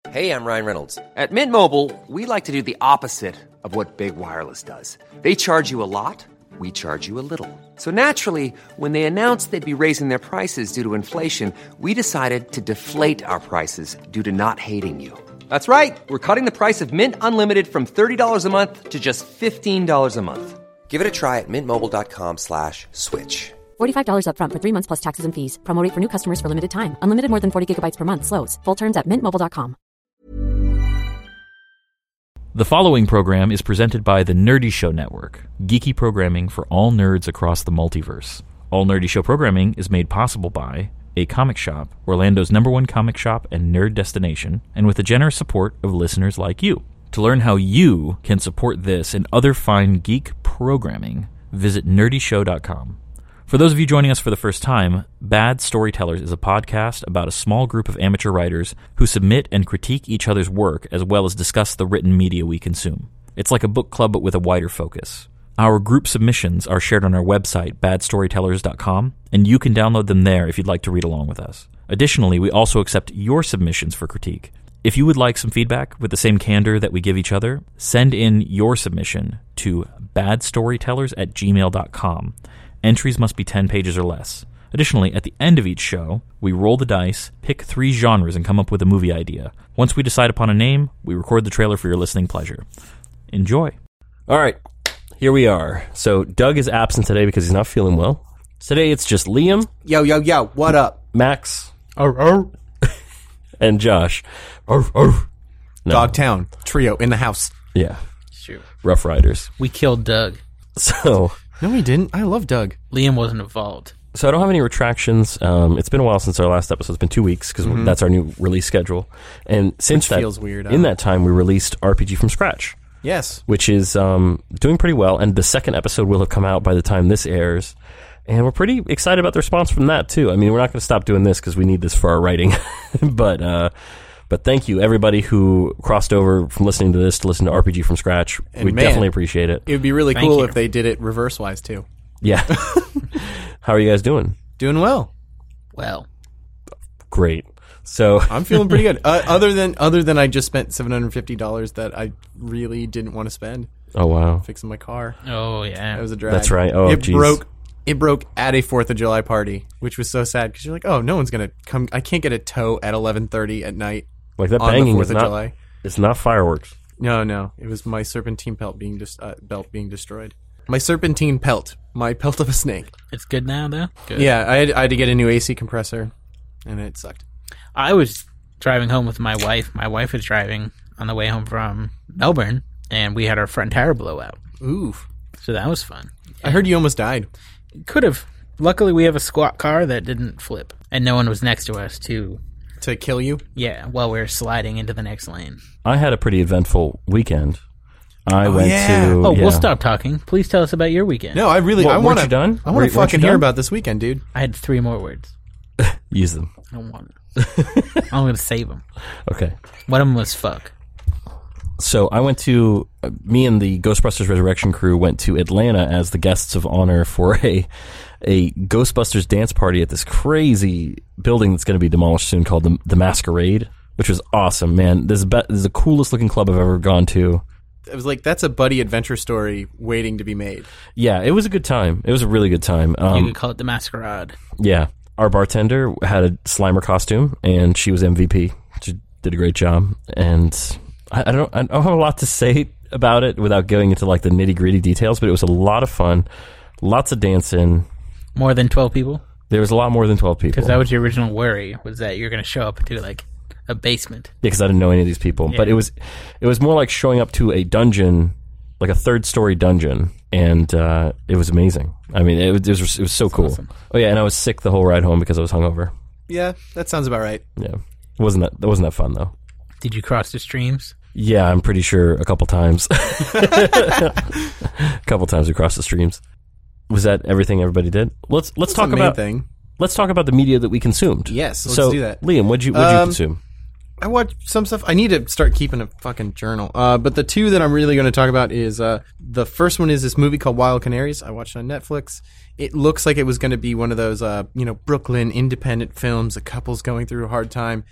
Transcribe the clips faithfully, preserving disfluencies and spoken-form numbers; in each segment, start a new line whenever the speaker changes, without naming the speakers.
Hey, I'm Ryan Reynolds. At Mint Mobile, we like to do the opposite of what Big Wireless does. They charge you a lot, we charge you a little. So naturally, when they announced they'd be raising their prices due to inflation, we decided to deflate our prices due to not hating you. That's right. We're cutting the price of Mint Unlimited from thirty dollars a month to just fifteen dollars a month. Give it a try at mintmobile.com slash switch.
forty-five dollars up front for three months plus taxes and fees. Promo rate for new customers for limited time. Unlimited more than forty gigabytes per month. Slows full terms at mint mobile dot com.
The following program is presented by the Nerdy Show Network, geeky programming for all nerds across the multiverse. All Nerdy Show programming is made possible by A Comic Shop, Orlando's number one comic shop and nerd destination, and with the generous support of listeners like you. To learn how you can support this and other fine geek programming, visit nerdy show dot com. For those of you joining us for the first time, Bad Storytellers is a podcast about a small group of amateur writers who submit and critique each other's work as well as discuss the written media we consume. It's like a book club but with a wider focus. Our group submissions are shared on our website, bad storytellers dot com, and you can download them there if you'd like to read along with us. Additionally, we also accept your submissions for critique. If you would like some feedback with the same candor that we give each other, send in your submission to bad storytellers at gmail dot com. Entries must be ten pages or less. Additionally, at the end of each show, we roll the dice, pick three genres, and come up with a movie idea. Once we decide upon a name, we record the trailer for your listening pleasure. Enjoy.
All right, here we are. So Doug is absent today because he's not feeling well. Today it's just Liam.
Yo, yo, yo, what up?
Max.
Oh, oh.
And Josh. Oh, oh. No.
Dogtown trio in the house.
Yeah.
Shoot.
Rough Riders.
We killed Doug.
So...
No, we didn't. I love Doug.
Liam wasn't involved.
So I don't have any retractions. Um, it's been a while since our last episode. It's been two weeks because mm-hmm. that's our new release schedule. And since
which
that,
feels weird.
In that time, we released R P G from Scratch.
Yes.
Which is um, doing pretty well. And the second episode will have come out by the time this airs. And we're pretty excited about the response from that, too. I mean, we're not going to stop doing this because we need this for our writing. but... Uh, But thank you, everybody who crossed over from listening to this to listen to R P G from Scratch.
And
we
man,
definitely appreciate it.
It would be really
Thank
cool
you.
if they did it reverse-wise, too.
Yeah. How are you guys doing?
Doing well.
Well.
Great. So
I'm feeling pretty good. Uh, other than other than I just spent seven hundred fifty dollars that I really didn't want to spend.
Oh, wow.
Fixing my car.
Oh, yeah.
That was a drag.
That's right. Oh,
it
geez.
broke. It broke at a fourth of July party, which was so sad because you're like, oh, no one's going to come. I can't get a tow at eleven thirty at night.
Like that
on
banging
the fourth
is
of
not,
July.
It's not fireworks.
No, no. It was my serpentine pelt being dis- uh, belt being destroyed. My serpentine pelt. My pelt of a snake.
It's good now, though? Good.
Yeah, I had, I had to get a new A C compressor, and it sucked.
I was driving home with my wife. My wife was driving on the way home from Melbourne, and we had our front tire blow out.
Oof.
So that was fun.
I heard you almost died.
Could have. Luckily, we have a squat car that didn't flip, and no one was next to us to...
To kill you?
Yeah, while we were sliding into the next lane.
I had a pretty eventful weekend. I
oh,
went
yeah.
to...
Oh,
yeah.
we'll stop talking. Please tell us about your weekend.
No, I really...
What,
I
weren't
want to...
you done?
I
Were-
want
weren't
to fucking
you
hear
done?
about this weekend, dude.
I had three more words.
Use them.
I don't want it. I'm going to save them.
Okay.
One of them was fuck.
So I went to... Uh, me and the Ghostbusters Resurrection crew went to Atlanta as the guests of honor for a... a Ghostbusters dance party at this crazy building that's going to be demolished soon called the, the Masquerade, which was awesome, man. This is, be- this is the coolest looking club I've ever gone to.
It was like, that's a buddy adventure story waiting to be made.
Yeah, it was a good time. It was a really good time. Um,
You could call it the Masquerade.
yeah. Our bartender had a Slimer costume, and she was M V P. She did a great job. And I, I don't I don't have a lot to say about it without going into like the nitty-gritty details, but it was a lot of fun. Lots of dancing.
More than twelve people?
There was a lot more than twelve people.
Because that was your original worry, was that you're going to show up to, like, a basement.
Yeah, because I didn't know any of these people.
Yeah.
But it was it was more like showing up to a dungeon, like a third-story dungeon, and uh, it was amazing. I mean, it was, it was, it was so
That's
cool.
awesome.
Oh, yeah, and I was sick the whole ride home because I was hungover.
Yeah, that sounds about right.
Yeah. It wasn't that, that wasn't that fun, though.
Did you cross the streams?
Yeah, I'm pretty sure a couple times. a couple times we crossed the streams. Was that everything everybody did? Let's let's
That's
talk
the main
about
thing.
Let's talk about the media that we consumed.
Yes, let's
so,
do that.
Liam, what'd you what'd you
Um,
consume?
I watched some stuff. I need to start keeping a fucking journal. Uh, but the two that I'm really going to talk about is uh, the first one is this movie called Wild Canaries. I watched it on Netflix. It looks like it was going to be one of those, uh, you know, Brooklyn independent films. A couple's going through a hard time,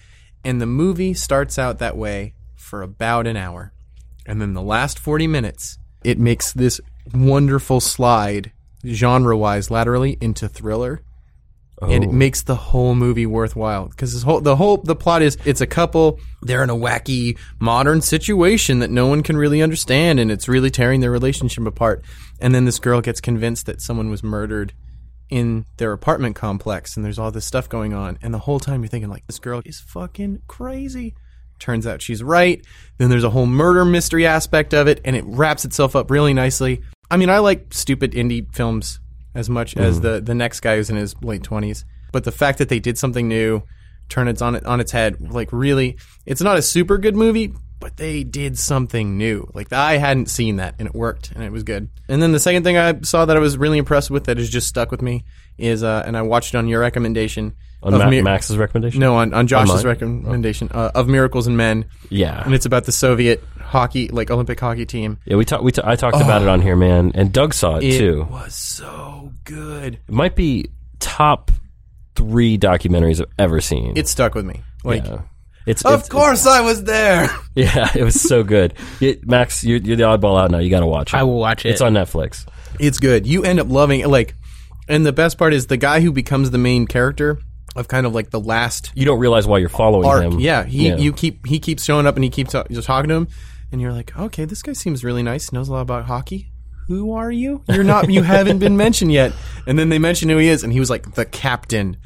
And the movie starts out that way for about an hour. And then the last forty minutes, it makes this wonderful slide, genre-wise, laterally, into thriller.
Oh.
And it makes the whole movie worthwhile. Because this whole, the whole, the plot is, it's a couple, they're in a wacky modern situation that no one can really understand, and it's really tearing their relationship apart. And then this girl gets convinced that someone was murdered in their apartment complex, and there's all this stuff going on. And the whole time you're thinking, like, this girl is fucking crazy. Turns out she's right. Then there's a whole murder mystery aspect of it, and it wraps itself up really nicely. I mean, I like stupid indie films as much mm. as the, the next guy who's in his late twenties. But the fact that they did something new, turn it on, it on its head, like really, it's not a super good movie, but they did something new. Like, I hadn't seen that, and it worked, and it was good. And then the second thing I saw that I was really impressed with that has just stuck with me is, uh, and I watched it on your recommendation.
On
of
Ma-
Mir-
Max's recommendation?
No, on, on Josh's
On
recommendation, uh, of Miracles in Men.
Yeah.
And it's about the Soviet hockey, like Olympic hockey team.
Yeah, we talked. We ta- I talked oh, about it on here, man, and Doug saw it,
it
too.
It was so good.
It might be top three documentaries I've ever seen.
It stuck with me. Like,
yeah. It's,
of
it's,
course
it's,
I was there.
Yeah, it was so good. It, Max, you're, you're the oddball out now. You got to watch it.
I will watch it.
It's on Netflix.
It's good. You end up loving it. Like, and the best part is the guy who becomes the main character of kind of like the last.
You don't realize why you're following
arc.
him.
Yeah, he
yeah.
you keep he keeps showing up and he keeps uh, just talking to him, and you're like, okay, this guy seems really nice. Knows a lot about hockey. Who are you? You're not. You haven't been mentioned yet. And then they mention who he is, and he was like the captain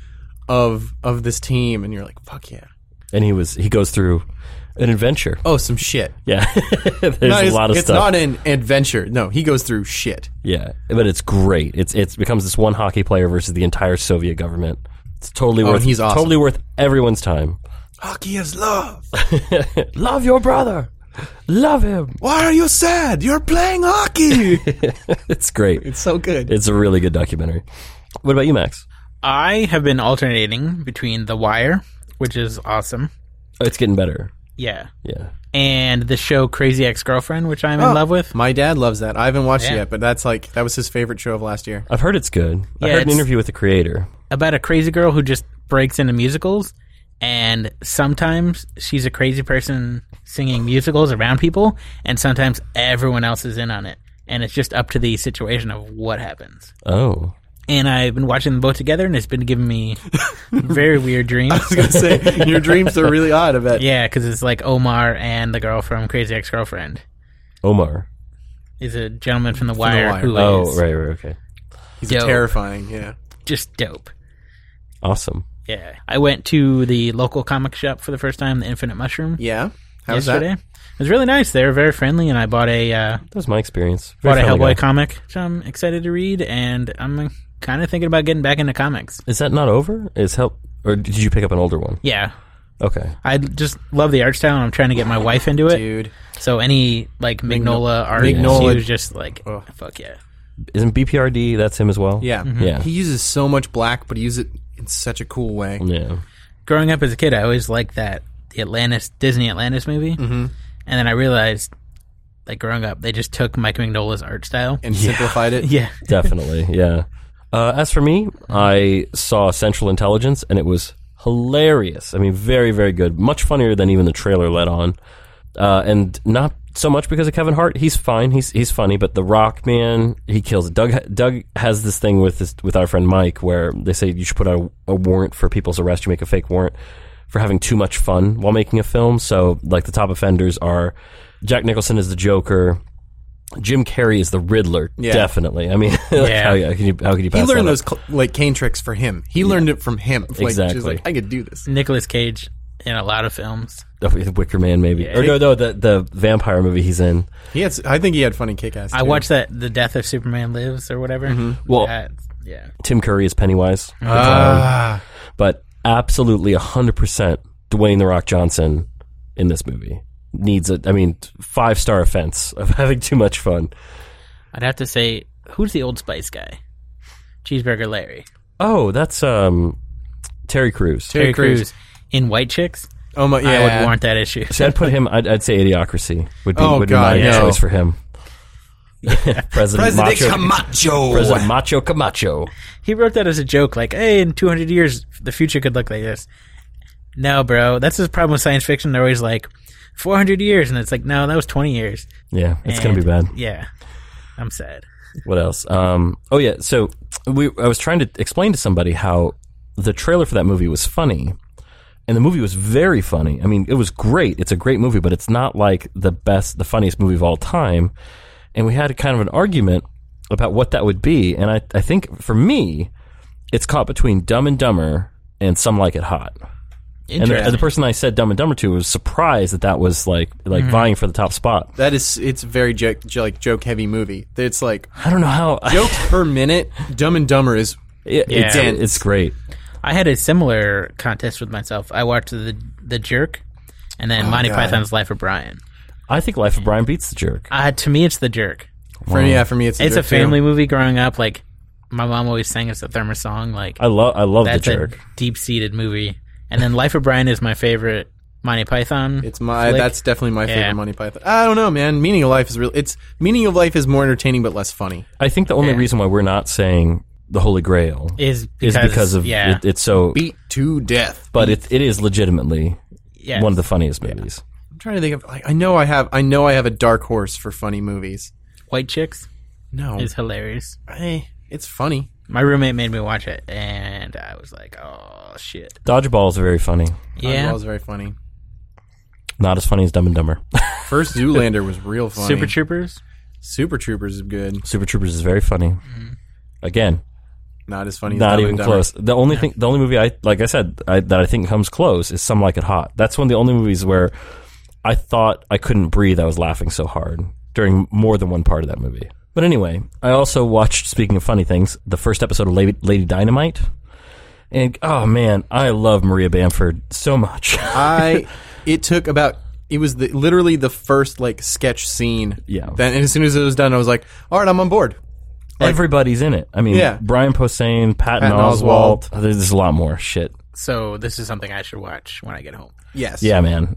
of of this team, and you're like, fuck yeah.
And he was he goes through an adventure.
Oh, some shit.
Yeah. There's
no,
a lot of
it's
stuff.
It's not an adventure. No, he goes through shit.
Yeah, but it's great. It's it's becomes this one hockey player versus the entire Soviet government. It's totally
oh,
worth
he's awesome.
Totally worth everyone's time.
Hockey is love.
Love your brother. Love him.
Why are you sad? You're playing hockey.
It's great.
It's so good.
It's a really good documentary. What about you, Max?
I have been alternating between The Wire, which is awesome.
Oh, it's getting better.
Yeah.
Yeah.
And the show Crazy Ex-Girlfriend, which I'm
oh,
in love with.
My dad loves that. I haven't watched
yeah.
it yet, but that's like that was his favorite show of last year.
I've heard it's good.
Yeah,
I heard an interview with the creator.
About a crazy girl who just breaks into musicals, and sometimes she's a crazy person singing musicals around people, and sometimes everyone else is in on it. And it's just up to the situation of what happens.
Oh.
And I've been watching them both together, and it's been giving me very weird dreams.
I was going to say, your dreams are really odd, I bet.
Yeah, because it's like Omar and the girl from Crazy Ex-Girlfriend.
Omar
is a gentleman from The
From
Wire,
the Wire.
who
oh,
is
right, right, okay.
He's
dope.
terrifying, yeah.
Just dope.
Awesome.
Yeah. I went to the local comic shop for the first time, the Infinite Mushroom.
Yeah? How was
yesterday.
that?
It was really nice. They were very friendly, and I bought a uh,
That was my experience. Very
bought a
friendly
Hellboy
guy.
comic, which I'm excited to read, and I'm kind of thinking about getting back into comics.
Is that not over? Is help or did you pick up an older one?
Yeah.
Okay.
I just love the art style, and I'm trying to get my wife into it.
Dude.
So any, like, Mignola art,
Mignola.
she was just like,
Oh.
fuck yeah.
Isn't B P R D that's him as well?
Yeah.
Yeah.
He uses so much black, but he uses it in such a cool way.
Yeah.
Growing up as a kid, I always liked that, the Atlantis, Disney Atlantis movie. Mm-hmm. And then I realized, like, growing up, they just took Mike Mignola's art style.
And simplified it.
Yeah.
Definitely, yeah. Uh, as for me, I saw Central Intelligence, and it was hilarious. I mean, very, very good. Much funnier than even the trailer let on. Uh, and not so much because of Kevin Hart. He's fine. He's he's funny. But The Rock, man, he kills it. Doug, Doug has this thing with this, with our friend Mike where they say you should put out a, a warrant for people's arrest. You make a fake warrant for having too much fun while making a film. So, like, the top offenders are Jack Nicholson is the Joker. Jim Carrey is the Riddler,
Yeah.
definitely. I mean, like,
Yeah.
how, how can you how can you pass
He learned
that
those
up?
cl- like cane tricks for him. He learned it from him. Like,
Exactly.
just like, I could do this.
Nicolas Cage in a lot of films.
Oh, the Wicker Man, maybe.
Yeah.
Or no, no, the the vampire movie he's in.
He had. I think he had funny kick-ass.
I
too.
watched that, The Death of Superman Lives, or whatever.
Well-
That- yeah.
Tim Curry is Pennywise,
Ah.
but absolutely one hundred percent Dwayne The Rock Johnson in this movie needs a. I mean, five star offense of having too much fun.
I'd have to say, who's the Old Spice guy? Cheeseburger Larry.
Oh, that's um Terry Crews.
Terry
Terry
Crews.
Crews. In White Chicks?
Oh my! Yeah.
I would warrant that issue.
So I'd put him. I'd, I'd say Idiocracy would be
Oh,
would
God,
be my
no.
choice for him. President,
President
Macho
Camacho.
President Macho Camacho.
He wrote that as a joke, like, hey, in two hundred years, the future could look like this. No, bro. That's the problem with science fiction. They're always like, four hundred years. And it's like, no, that was twenty years.
Yeah, it's
And,
going to be bad.
Yeah. I'm sad.
What else? Um, oh, yeah. So we, I was trying to explain to somebody how the trailer for that movie was funny. And the movie was very funny. I mean, it was great. It's a great movie, but it's not like the best, the funniest movie of all time. And we had a kind of an argument about what that would be. And I, I think for me, it's caught between Dumb and Dumber and Some Like It Hot. And the, the person I said Dumb and Dumber to was surprised that that was like like
Mm-hmm.
vying for the top spot.
That is, it's a very joke, jo- like joke heavy movie. It's like
I don't know how
jokes per minute. Dumb and Dumber is
it,
Yeah.
it's, it's great.
I had a similar contest with myself. I watched the the Jerk, and then Monty
God.
Python's Life of Brian.
I think Life of Brian beats The Jerk.
Uh, to me, it's the Jerk.
for yeah for me. It's,
It's a
joke, too.
family movie. Growing up, like my mom always sang us the Thermos song. Like
I love I love The
that's a
Jerk.
deep seated movie. And then Life of Brian is my favorite Monty Python.
It's my
flick.
that's definitely my favorite
Yeah.
Monty Python. I don't know, man. Meaning of Life is real. It's Meaning of Life is more entertaining but less funny.
I think the only
Yeah.
reason why we're not saying The Holy Grail
is
is
because,
because of
yeah,
it, it's so.
Beat to death.
But it it is legitimately
yes.
one of the funniest movies.
I'm trying to think of like I know I have I know I have a dark horse for funny movies.
White Chicks
No,
is hilarious.
I, it's funny.
My roommate made me watch it, and I was like, "Oh shit!"
Dodgeball is very funny.
Yeah,
Dodgeball is very funny.
Not as funny as Dumb and Dumber.
First Zoolander was real funny.
Super Troopers.
Super Troopers is good.
Super Troopers is very funny. Again,
Not as funny. as
not
Dumb
even
and Dumber.
close. The only thing, the only movie I like, I said I, that I think comes close is Some Like It Hot. That's one of the only movies where I thought I couldn't breathe. I was laughing so hard during more than one part of that movie. But anyway, I also watched, speaking of funny things, the first episode of Lady, Lady Dynamite. And, oh man, I love Maria Bamford so much.
I. It took about. It was the, literally the first like sketch scene.
Yeah.
Then and as soon as it was done, I was like, "All right, I'm on board." Like-
Everybody's in it. I mean,
Yeah.
Brian Posehn, Patton,
Patton
Oswalt.
Oswalt.
There's a lot more shit.
So this is something I should watch when I get home.
Yes.
Yeah, man.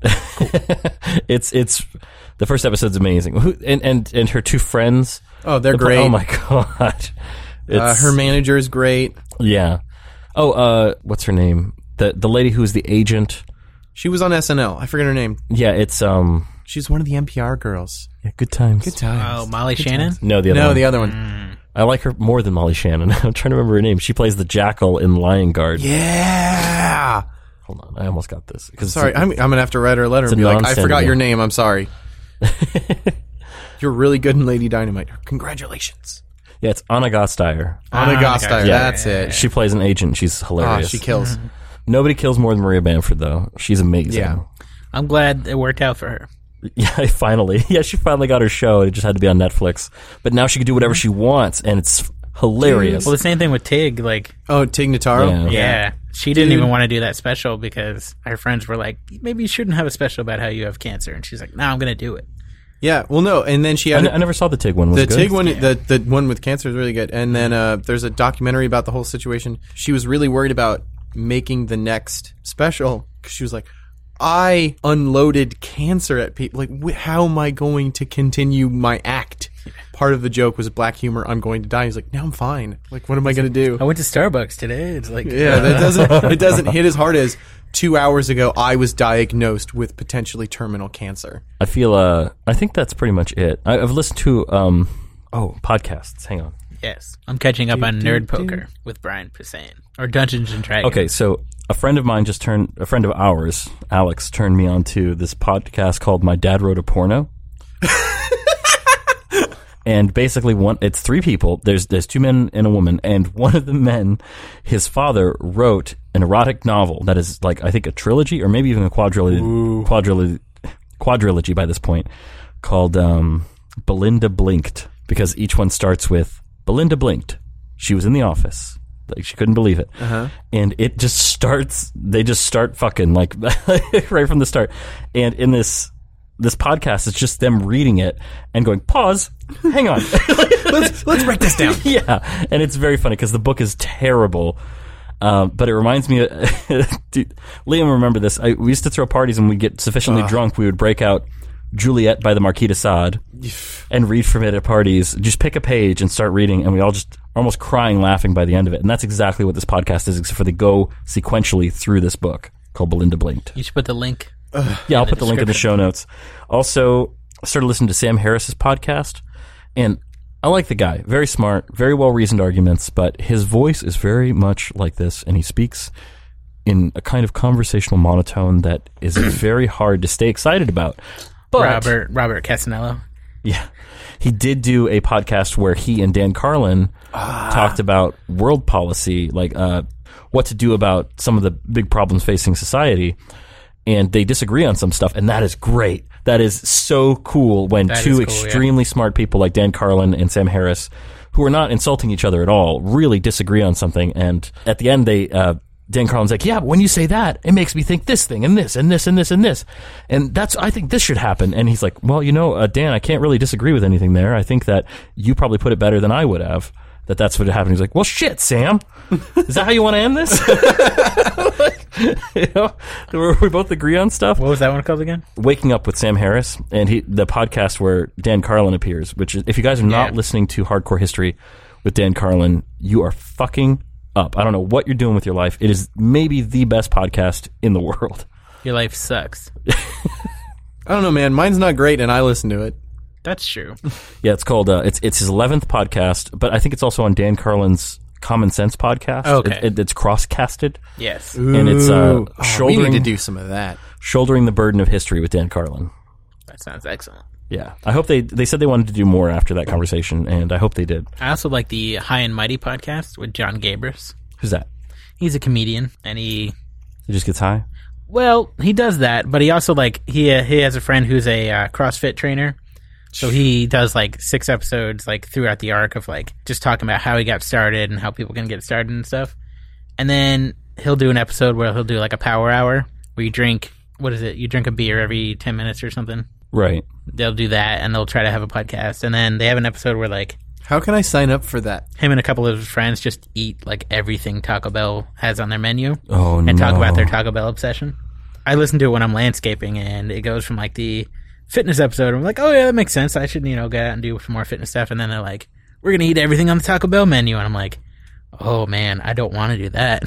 it's it's the first episode's amazing. Who, and, and and her two friends.
Oh, they're
the-
great.
Oh my god.
Uh,
It's,
her manager is great.
yeah. Oh, uh, what's her name? The the lady who's the agent.
She was on S N L. I forget her name.
Yeah, it's um.
She's one of the N P R girls.
Yeah, Good Times.
Good times.
Oh, Molly Shannon.
No, the other
no,
one.
the other one.
I like her more than Molly Shannon. I'm trying to remember her name. She plays the jackal in Lion Guard.
Yeah.
Hold on, I almost got this. 'Cause
Sorry,
it's a-
I'm, I'm gonna have to write her a letter
It's
and
a
be like, I
non-standard
forgot
name.
your name. I'm sorry. You're really good in Lady Dynamite. Congratulations.
yeah, it's Anna Gasteyer.
Anna
Ah,
Gasteyer.
okay.
That's it.
She plays an agent. She's
Ah,
hilarious.
she kills.
Nobody kills more than Maria Bamford, though. She's amazing.
Yeah.
I'm glad it worked out for her.
Yeah, finally. Yeah, she finally got her show. It just had to be on Netflix. But now she can do whatever she wants, and it's hilarious.
Well, the same thing with Tig. Like,
Oh, Tig Notaro?
Yeah.
yeah, she didn't
Dude.
even want to do that special because her friends were like, maybe you shouldn't have a special about how you have cancer. And she's like, no, I'm going to do it.
Yeah, well, no, and then she
I,
had
n- I never saw the Tig one. Was
the
it good?
Tig one. The the one with cancer is really good. And then uh, there's a documentary about the whole situation. She was really worried about making the next special because she was like, I unloaded cancer at people. Like, wh- how am I going to continue my act? Part of the joke was black humor. I'm going to die. He's like, now I'm fine. Like, what am I going to do?
I went to Starbucks today. It's like,
Yeah, that doesn't it doesn't hit as hard as two hours ago. I was diagnosed with potentially terminal cancer.
I feel, uh, I think that's pretty much it. I, I've listened to, um, oh, podcasts. Hang on.
yes. I'm catching up on Nerd Poker with Brian Posehn. Or Dungeons and Dragons.
Okay, so a friend of mine just turned, a friend of ours, Alex, turned me on to this podcast called My Dad Wrote a Porno. And basically, one it's three people. There's there's two men and a woman, and one of the men, his father wrote an erotic novel that is like I think a trilogy or maybe even a quadrilogy, quadrilogy, quadrilogy by this point, called um, Belinda Blinked, because each one starts with Belinda blinked. She was in the office. Like she couldn't believe it, uh-huh. And it just starts. They just start fucking like right from the start. And in this this podcast, it's just them reading it and going pause. Hang on,
let's let's break this down.
Yeah, and it's very funny because the book is terrible. Um, but it reminds me, of, dude, Liam, remember this? I, we used to throw parties and we'd get sufficiently uh. drunk. We would break out Juliet by the Marquis de Sade and read from it at parties. Just pick a page and start reading, and we all just almost crying laughing by the end of it. And that's exactly what this podcast is, except for they go sequentially through this book. called Belinda Blinked.
You should put the link.
Yeah, I'll
the
put the link in the show notes. Also, I started listening to Sam Harris's podcast, and I like the guy. Very smart, very well-reasoned arguments, but his voice is very much like this, and he speaks in a kind of conversational monotone that is very hard to stay excited about. But,
Robert Robert Casanello.
Yeah. He did do a podcast where he and Dan Carlin ah. talked about world policy, like uh, what to do about some of the big problems facing society, and they disagree on some stuff, and that is great. That is so cool when that two cool, extremely yeah. smart people like Dan Carlin and Sam Harris, who are not insulting each other at all, really disagree on something, and at the end they... Uh, Dan Carlin's like, yeah, but when you say that, it makes me think this thing and this and this and this and this. And that's, I think this should happen. And he's like, well, you know, uh, Dan, I can't really disagree with anything there. I think that you probably put it better than I would have, that that's what happened. He's like, well, shit, Sam. Is that how you want to end this? You know, we, we both agree on stuff.
What was that one called again?
Waking Up with Sam Harris. And he, the podcast where Dan Carlin appears, which is, if you guys are not yeah. listening to Hardcore History with Dan Carlin, you are fucking up. I don't know what you're doing with your life. It is maybe the best podcast in the world.
Your life sucks.
I don't know, man. Mine's not great, and I listen to it.
That's true.
Yeah, it's called. Uh, it's it's his eleventh podcast, but I think it's also on Dan Carlin's Common Sense podcast.
Okay,
it, it, it's cross-casted.
Yes,
Ooh.
And it's uh,
oh,
shouldering.
We need to do some of that.
Shouldering the burden of history with Dan Carlin.
That sounds excellent.
Yeah, I hope they they said they wanted to do more after that conversation, and I hope they did.
I also like the High and Mighty podcast with John Gabris.
Who's that?
He's a comedian, and he
he just gets high.
Well, he does that, but he also like he uh, he has a friend who's a uh, CrossFit trainer, so he does like six episodes like throughout the arc of like just talking about how he got started and how people can get started and stuff, and then he'll do an episode where he'll do like a power hour where you drink what is it? You drink a beer every ten minutes or something.
Right.
They'll do that, and they'll try to have a podcast, and then they have an episode where like.
How can I sign up for that?
Him and a couple of his friends just eat like everything Taco Bell has on their menu.
Oh,
and
no.
talk about their Taco Bell obsession. I listen to it when I'm landscaping, and it goes from like the fitness episode. I'm like, oh yeah, that makes sense. I should, you know, go out and do some more fitness stuff. And then they're like, we're going to eat everything on the Taco Bell menu. And I'm like, oh man, I don't want to do that.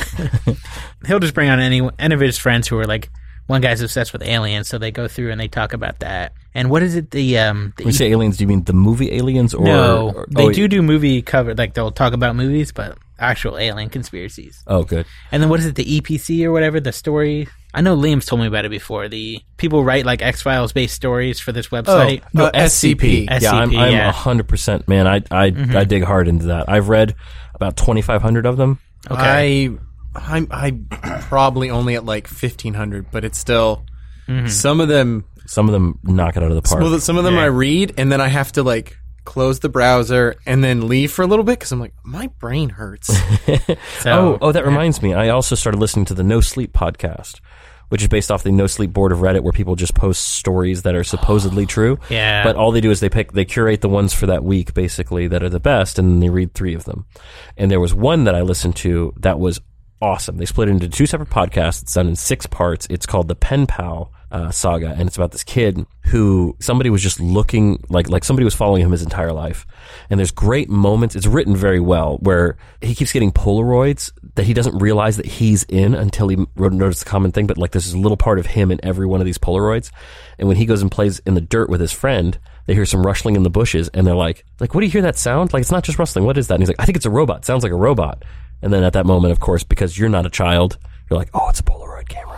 He'll just bring on any, any of his friends who are like, one guy's obsessed with aliens, so they go through and they talk about that. And what is it? The um. The
when you say aliens, do you mean the movie Aliens, or
no?
Or,
they
oh,
do do movie cover, like they'll talk about movies, but actual alien conspiracies.
Oh, good.
And then what is it? The E P C or whatever. The story. I know Liam's told me about it before. The people write like X-Files based stories for this website.
Oh, no, uh, S C P.
S C P.
Yeah, I'm, I'm
yeah.
one hundred percent, man. I I, mm-hmm. I dig hard into that. I've read about twenty-five hundred of them.
Okay. I I'm I probably only at like fifteen hundred, but it's still mm-hmm. some of them.
Some of them knock it out of the park.
Some, some of them
yeah.
I read, and then I have to like close the browser and then leave for a little bit because I'm like, my brain hurts.
so,
oh, oh, that
yeah.
reminds me. I also started listening to the No Sleep podcast, which is based off the No Sleep board of Reddit, where people just post stories that are supposedly true.
Yeah.
But all they do is they pick, they curate the ones for that week, basically, that are the best, and then they read three of them. And there was one that I listened to that was awesome. They split it into two separate podcasts. It's done in six parts. It's called the Pen Pal uh, saga, and it's about this kid who somebody was just looking like like somebody was following him his entire life. And there's great moments. It's written very well where he keeps getting Polaroids that he doesn't realize that he's in until he notices the common thing. But like there's this little part of him in every one of these Polaroids. And when he goes and plays in the dirt with his friend, they hear some rustling in the bushes, and they're like, like, what do you hear that sound? Like, it's not just rustling. What is that? And he's like, I think it's a robot. It sounds like a robot. And then at that moment, of course, because you're not a child, you're like, oh, it's a Polaroid camera.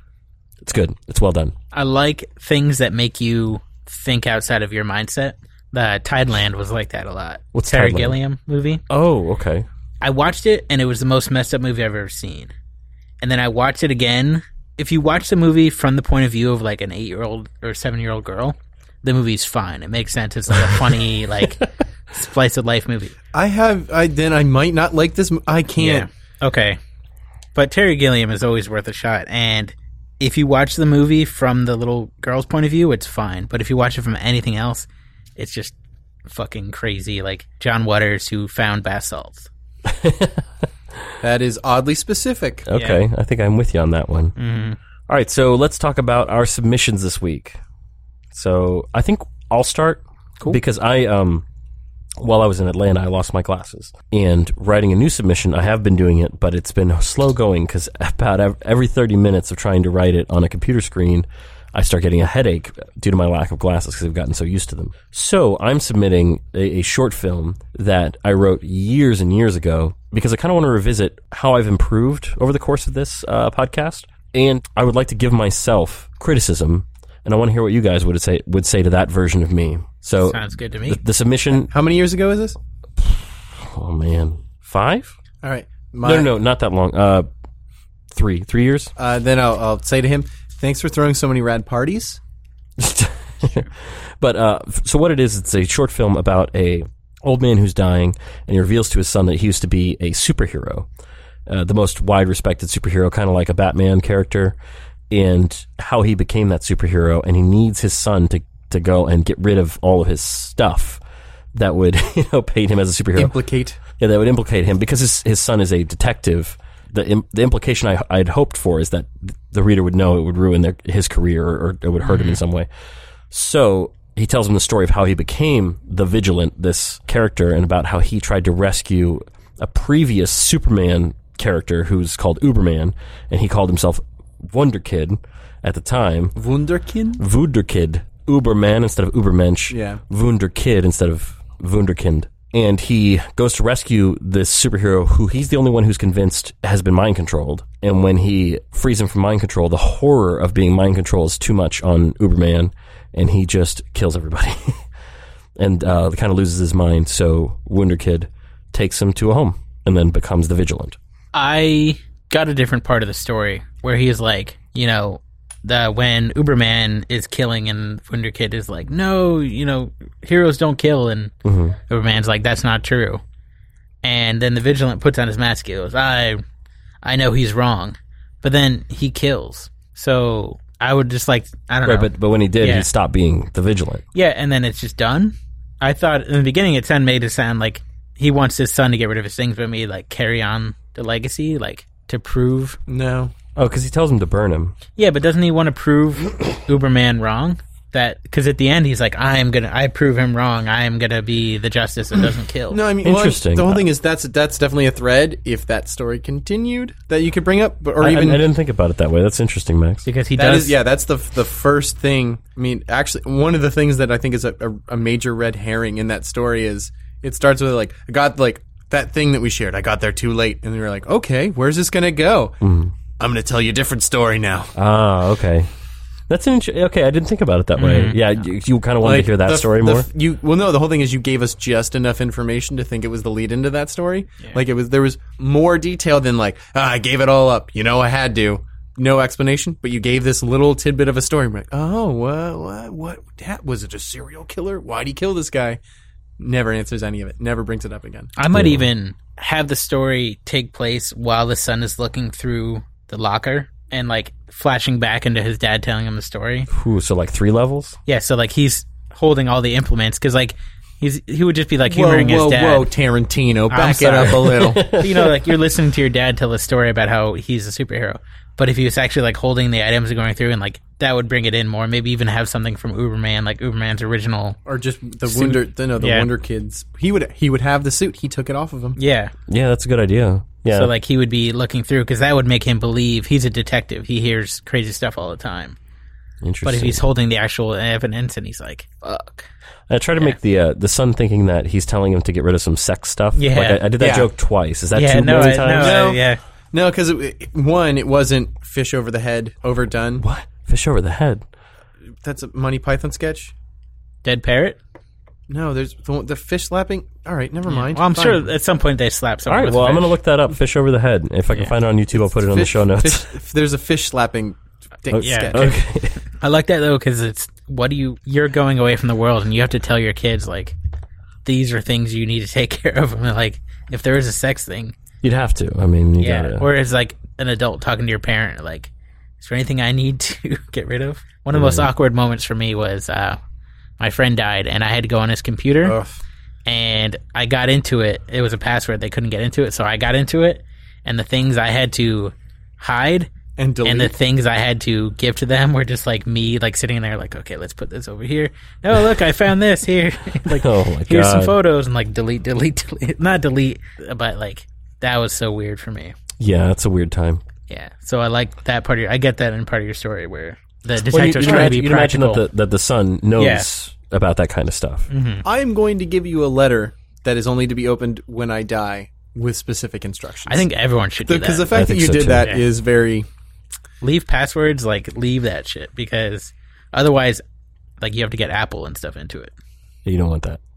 It's good. It's well done.
I like things that make you think outside of your mindset. The Tideland was like that a lot.
What's
Terry
Tideland?
Gilliam movie.
Oh, okay.
I watched it, and it was the most messed up movie I've ever seen. And then I watched it again. If you watch the movie from the point of view of like an eight-year-old or seven-year-old girl, the movie's fine. It makes sense. It's like a funny, like, slice of life movie.
I have, I then I might not like this. I can't.
Yeah. Okay. But Terry Gilliam is always worth a shot. And if you watch the movie from the little girl's point of view, it's fine. But if you watch it from anything else, it's just fucking crazy. Like John Waters, who found bath salts.
That is oddly specific.
Okay,
Yeah.
I think I'm with you on that one.
Mm-hmm.
All right, so let's talk about our submissions this week. So I think I'll start
Cool.
because I um while I was in Atlanta, I lost my glasses. And writing a new submission, I have been doing it, but it's been slow going because about every thirty minutes of trying to write it on a computer screen, I start getting a headache due to my lack of glasses because I've gotten so used to them. So I'm submitting a, a short film that I wrote years and years ago because I kind of want to revisit how I've improved over the course of this uh, podcast. And I would like to give myself criticism, and I want to hear what you guys would say would say to that version of me. So
sounds good to me.
The, the submission.
How many years ago is this?
Oh man, five?
All right. My,
no, no, no, not that long. Uh, three, three years.
Uh, then I'll, I'll say to him, thanks for throwing so many rad parties.
But uh, so what it is, it's a short film about a old man who's dying, and he reveals to his son that he used to be a superhero, uh, the most wide respected superhero, kind of like a Batman character, and how he became that superhero, and he needs his son to, to go and get rid of all of his stuff that would, you know, paint him as a superhero.
Implicate.
Yeah, that would implicate him because his his son is a detective. The im- the implication I I'd hoped for is that the reader would know it would ruin their, his career or, or it would hurt mm-hmm. him in some way. So he tells him the story of how he became the Vigilant, this character, and about how he tried to rescue a previous Superman character who's called Uberman, and he called himself Wunderkid at the time.
Wunderkind?
Wunderkid. Uberman instead of Ubermensch.
Yeah.
Wunderkid instead of Wunderkind. And he goes to rescue this superhero who he's the only one who's convinced has been mind controlled. And when he frees him from mind control, the horror of being mind controlled is too much on Uberman, and he just kills everybody. and uh, kind of loses his mind. So Wunderkid takes him to a home and then becomes the Vigilant.
I got a different part of the story where he is like, you know, the when Uberman is killing and Wunderkid is like, no, you know, heroes don't kill, and mm-hmm. Uberman's like, that's not true. And then the Vigilant puts on his mask, he goes, I I know he's wrong. But then he kills. So I would just like, I don't
right,
know.
But, but when he did,
yeah.
he stopped being the Vigilant.
Yeah, and then it's just done. I thought in the beginning it sounded made it sound like he wants his son to get rid of his things, but maybe like carry on the legacy, like to prove.
No.
Oh, because he tells him to burn him.
Yeah, but doesn't he want to prove Uberman wrong? That because at the end he's like, I am gonna, I prove him wrong. I am gonna be the justice that doesn't kill.
No, I mean,
interesting.
Well, the whole thing is that's that's definitely a thread. If that story continued, that you could bring up, but, or
I,
even
I, I didn't think about it that way. That's interesting, Max.
Because he
that
does.
is, yeah, that's the the first thing. I mean, actually, one of the things that I think is a, a, a major red herring in that story is it starts with like, I got like that thing that we shared. I got there too late, and we were like, okay, where's this gonna go? Mm. I'm going to tell you a different story now.
Ah, okay. That's an int- okay. I didn't think about it that way. Mm-hmm. Yeah, you, you kind of wanted
like
to hear that
the,
story
the,
more.
You well, no. The whole thing is you gave us just enough information to think it was the lead into that story. Yeah. Like it was, there was more detail than like ah, I gave it all up. You know, I had to. No explanation, but you gave this little tidbit of a story. We're like, oh, what, what, what? That was it? A serial killer? Why'd he kill this guy? Never answers any of it. Never brings it up again.
I might
yeah.
even have the story take place while the son is looking through the locker. And, like, flashing back into his dad telling him the story.
Ooh, so, like, three levels?
Yeah, so, like, he's holding all the implements. Because, like, he's he would just be, like,
whoa,
humoring
whoa,
his dad.
Whoa, Tarantino, back it up a little.
You know, like, you're listening to your dad tell a story about how he's a superhero. But if he was actually, like, holding the items and going through, and, like, that would bring it in more. Maybe even have something from Uberman, like Uberman's original.
Or just the suit. Wonder, the, no, the
yeah.
Wonder Kids. He would he would have the suit. He took it off of him.
Yeah.
Yeah, that's a good idea. Yeah.
So, like, he would be looking through, because that would make him believe he's a detective. He hears crazy stuff all the time.
Interesting.
But if he's holding the actual evidence and he's like, fuck.
I try to
yeah.
make the uh, the son thinking that he's telling him to get rid of some sex stuff.
Yeah.
Like I, I did that
yeah.
joke twice. Is that
yeah,
too
no,
many
I,
times?
No,
No.
uh, yeah.
No, because one, it wasn't fish over the head, overdone.
What? Fish over the head?
That's a Monty Python sketch?
Dead parrot?
No, there's the, the fish slapping. All right, never mind.
Well, I'm
Fine.
sure at some point they slap
All
someone.
right,
with
well,
fish.
I'm going to look that up. Fish over the head. If I can
Yeah.
find it on YouTube, I'll put it on the
Fish-
show notes.
fish- if there's a fish slapping d-
Okay.
sketch.
Okay.
I like that though, because it's what do you? You're going away from the world, and you have to tell your kids like these are things you need to take care of. I mean, like if there is a sex thing,
You'd have to. I mean, you
yeah.
gotta.
Or it's like an adult talking to your parent, like, is there anything I need to get rid of? One of the most awkward moments for me was uh, my friend died, and I had to go on his computer,
Ugh.
and I got into it. It was a password; they couldn't get into it, so I got into it, and the things I had to hide
And delete.
And the things I had to give to them were just like me, like sitting there, like, okay, let's put this over here. Oh, look, I found this here. Like,
Oh, my
here's some
God.
photos, and like delete, delete, delete. Not delete, but like that was so weird for me.
Yeah, it's a weird time.
Yeah, so I like that part of your, I get that in part of your story where the
Well, you,
detective's
you'd
trying
imagine,
to be
you'd imagine
practical.
that the, that the son knows
Yeah.
about that kind of stuff.
I am going to give you a letter that is only to be opened when I die with specific instructions.
I think everyone should do that.
because the
I
fact that
think
you
so,
did
too.
that
Yeah.
is very.
Leave passwords, like leave that shit, because otherwise, like you have to get Apple and stuff into it.
You don't want that.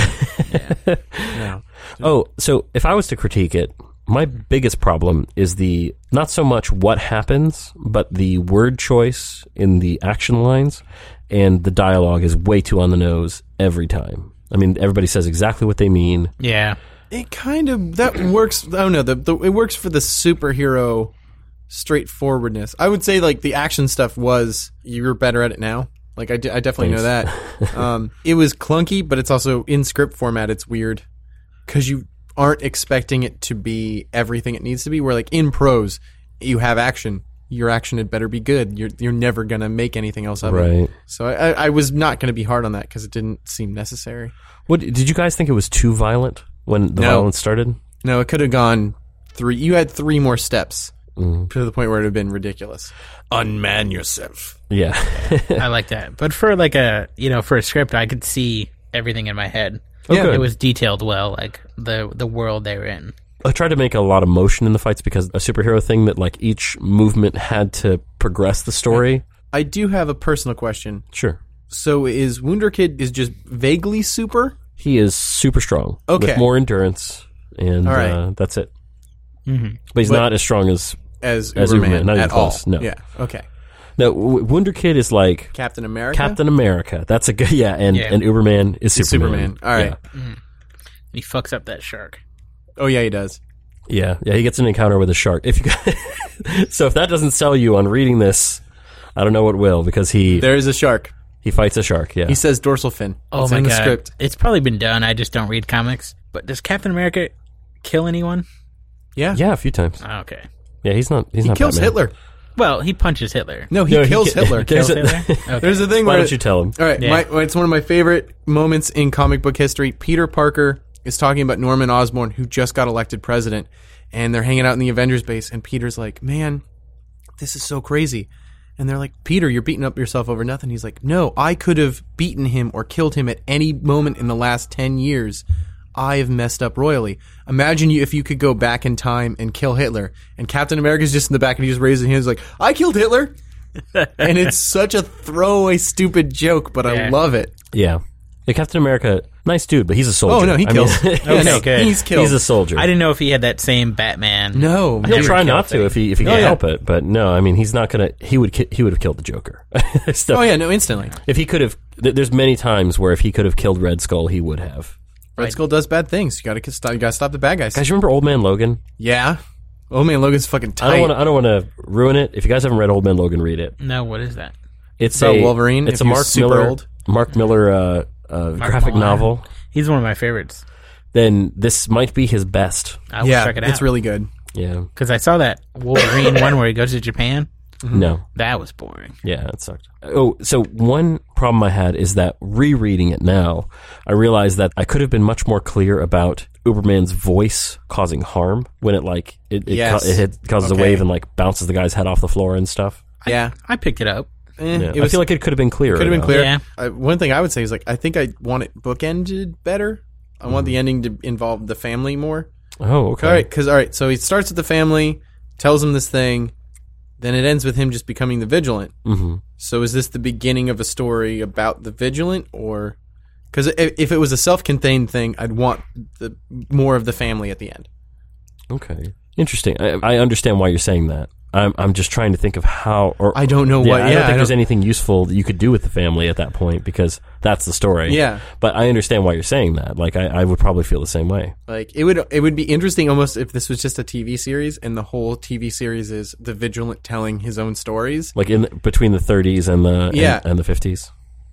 No. no.
Oh, so if I was to critique it, my biggest problem is the not so much what happens, but the word choice in the action lines, and the dialogue is way too on the nose every time. I mean, everybody says exactly what they mean.
Yeah,
It kind of that works. I don't know. The, the it works for the superhero straightforwardness. I would say like the action stuff was you're better at it now. Like I, d- I definitely know that. um, it was clunky, but it's also in script format. It's weird because you aren't expecting it to be everything it needs to be. Where like in prose, you have action. Your action had better be good. You're you're never gonna make anything else of it.
Right.
So I, I, I was not gonna be hard on that because it didn't seem necessary.
What did you guys think it was too violent when the
No.
violence started?
No, it could have gone three. You had three more steps to the point where it would have been ridiculous. Unman yourself.
Yeah.
I like that. But for like a, you know, for a script, I could see everything in my head.
Yeah.
good.
It was detailed well, like the the world they were in.
I tried to make a lot of motion in the fights because a superhero thing that like each movement had to progress the story.
I do have a personal question.
Sure.
So is Wunderkid is just vaguely super?
He is super strong.
Okay.
With more endurance, and
All right.
uh, that's it.
Mm-hmm.
But he's
But-
not as strong as
As,
As
Uberman,
Uberman, not even
at all.
close, no.
Yeah. Okay.
no. W- Wonder Kid is like
Captain America.
Captain America. That's a good yeah, and
Yeah.
and Uberman is
Is
Superman.
Superman. All right.
Yeah.
He fucks up that shark.
Oh yeah, he does.
Yeah, yeah, he gets an encounter with a shark. If you so if that doesn't sell you on reading this, I don't know what will, because he
There is a shark.
he fights a shark. Yeah,
He says dorsal fin.
Oh
it's
my
in the
god,
script.
it's probably been done. I just don't read comics. But does Captain America kill anyone?
Yeah.
yeah, a few times.
Oh, okay.
Yeah, he's not. He's
He
not
kills
Batman.
Hitler.
Well, he punches Hitler.
No, he
No, he
kills
ki-
Hitler.
There's
Kills
a-
Hitler? Okay.
There's a thing
Why
where
don't you tell him?
All right,
Yeah.
my, it's one of my favorite moments in comic book history. Peter Parker is talking about Norman Osborn, who just got elected president, and they're hanging out in the Avengers base, and Peter's like, man, this is so crazy. And they're like, Peter, you're beating up yourself over nothing. He's like, no, I could have beaten him or killed him at any moment in the last ten years. I have messed up royally. Imagine you if you could go back in time and kill Hitler, and Captain America's just in the back and he just raises his hands like, I killed Hitler. And it's such a throwaway, stupid joke, but I
Yeah.
love it.
Yeah. yeah, Captain America, nice dude, but he's a soldier.
Oh no, he
I
kills.
mean,
Yeah, no,
good.
He's killed.
he's a soldier.
I didn't know if he had that same Batman.
No,
He'll
dude.
try
kill
not
thing.
to if he if he
Oh,
can
yeah.
help it, but no, I mean he's not gonna. He would ki- he would have killed the Joker. So,
Oh yeah, no, instantly.
if he could have, th- there's many times where if he could have killed Red Skull, he would have.
Red Skull does bad things. You gotta stop. You gotta stop the bad guys.
Guys, you remember Old Man Logan?
Yeah. Oh man, Logan's fucking
I
tight.
don't want to. I don't want to ruin it. If you guys haven't read Old Man Logan, read it.
No, what is that?
It's
About
a
Wolverine,
It's
if
a
he was
Mark
super
Miller.
old.
Mark Miller uh, uh, graphic
Millar.
novel.
He's one of my favorites.
Then this might be his best.
I will
yeah,
check it out.
it's really good.
Yeah.
because I saw that Wolverine one where he goes to Japan.
No.
That was boring.
Yeah, it sucked. Oh, so one problem I had is that rereading it now, I realized that I could have been much more clear about Uberman's voice causing harm when it like it it,
Yes.
ca- it hit, causes
Okay.
a wave and like bounces the guy's head off the floor and stuff.
Yeah.
I picked it up.
Eh,
Yeah.
it was,
I feel like it could have been clearer.
could have been
though.
clear.
Yeah.
Uh, one thing I would say is like I think I want it bookended better. I want the ending to involve the family more.
Oh, okay.
All right, because all right, so he starts with the family, tells him this thing, then it ends with him just becoming the Vigilant.
Mm-hmm.
So is this the beginning of a story about the Vigilant, or because if, if it was a self-contained thing, I'd want the more of the family at the end.
Okay. Interesting. I, I understand why you're saying that. I'm I'm just trying to think of how. Or
I don't know
yeah,
what.
I
Yeah,
don't think
I
there's
don't-
anything useful that you could do with the family at that point because that's the story.
Yeah.
But I understand why you're saying that. Like I, I would probably feel the same way.
Like it would it would be interesting almost if this was just a T V series and the whole T V series is the Vigilant telling his own stories.
Like in between the thirties and the
Yeah.
and, and the fifties.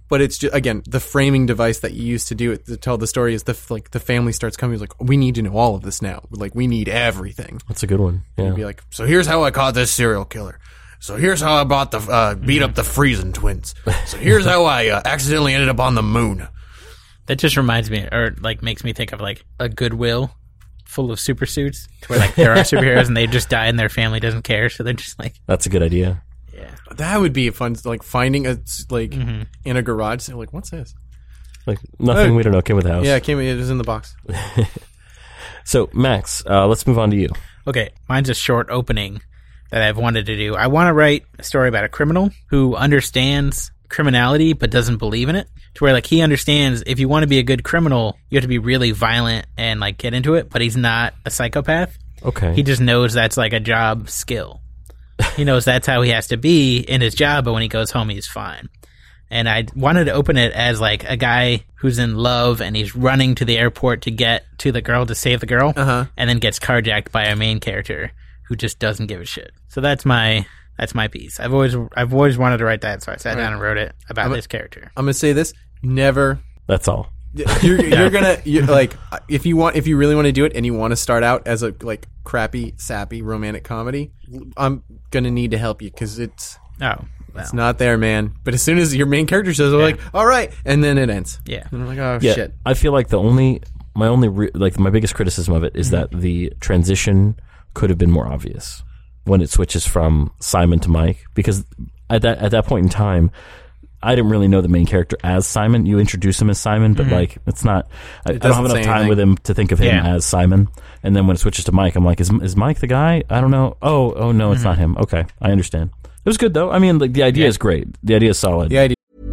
But it's just, again, the framing device that you use to do it, to tell the story is the like the family starts coming, like, we need to know all of this now. Like, we need everything.
That's a good one. Yeah.
You'd be like, so here's how I caught this serial killer. So here's how I bought the uh, beat up the Friesen twins. So here's how I uh, accidentally ended up on the moon.
That just reminds me, or like makes me think of like a Goodwill full of super suits, where like there are superheroes and they just die and their family doesn't care, so they're just like,
That's a good idea.
yeah.
That would be fun, like finding a like
Mm-hmm.
in a garage. So like, what's this?
Like, nothing
Oh.
we don't know came with the house.
Yeah, it came. It was in the box.
So, Max, uh, let's move on to you.
Okay, mine's a short opening that I've wanted to do. I want to write a story about a criminal who understands criminality but doesn't believe in it. To where, like, he understands if you want to be a good criminal, you have to be really violent and, like, get into it, but he's not a psychopath.
Okay.
He just knows that's, like, a job skill. He knows that's how he has to be in his job, but when he goes home, he's fine. And I wanted to open it as, like, a guy who's in love and he's running to the airport to get to the girl to save the girl,
Uh-huh.
and then gets carjacked by our main character who just doesn't give a shit. So that's my that's my piece. I've always I've always wanted to write that, so I sat down and wrote it about
I'm a-
this character.
I'm gonna say this: never.
That's all.
You're, you're gonna you're, like if you want if you really want to do it and you want to start out as a like crappy sappy romantic comedy, I'm gonna need to help you because it's
Oh, well,
it's not there, man. But as soon as your main character says, "I'm like, all right," and then it ends.
yeah.
And I'm like, oh
Yeah,
shit.
I feel like the only, my only, re- like my biggest criticism of it is that the transition could have been more obvious when it switches from Simon to Mike, because at that at that point in time, I didn't really know the main character as Simon. You introduce him as Simon, but like it's not. I, I don't
doesn't
have enough
say
time
anything.
with him to think of him
Yeah.
as Simon. And then when it switches to Mike, I'm like, is is Mike the guy? I don't know. Oh, oh no, it's not him. Okay, I understand. It was good though. I mean, like the idea
Yeah.
is great. The idea is solid.
The idea.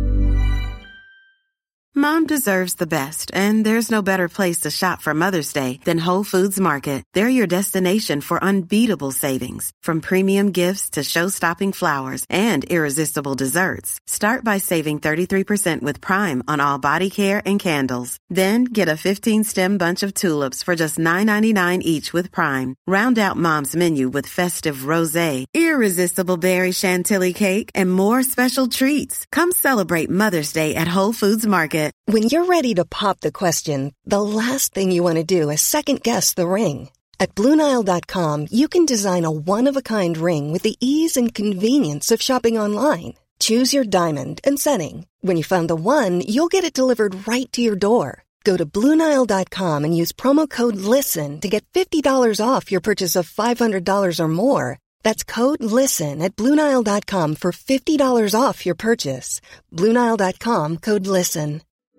Mom deserves the best, and there's no better place to shop for Mother's Day than Whole Foods Market. They're your destination for unbeatable savings, from premium gifts to show-stopping flowers and irresistible desserts. Start by saving thirty-three percent with Prime on all body care and candles. Then get a fifteen-stem bunch of tulips for just nine ninety-nine each with Prime. Round out Mom's menu with festive rosé, irresistible berry chantilly cake, and more special treats. Come celebrate Mother's Day at Whole Foods Market.
When you're ready to pop the question, the last thing you want to do is second-guess the ring. At Blue Nile dot com, you can design a one-of-a-kind ring with the ease and convenience of shopping online. Choose your diamond and setting. When you find the one, you'll get it delivered right to your door. Go to Blue Nile dot com and use promo code LISTEN to get fifty dollars off your purchase of five hundred dollars or more. That's code LISTEN at Blue Nile dot com for fifty dollars off your purchase. Blue Nile dot com, code LISTEN.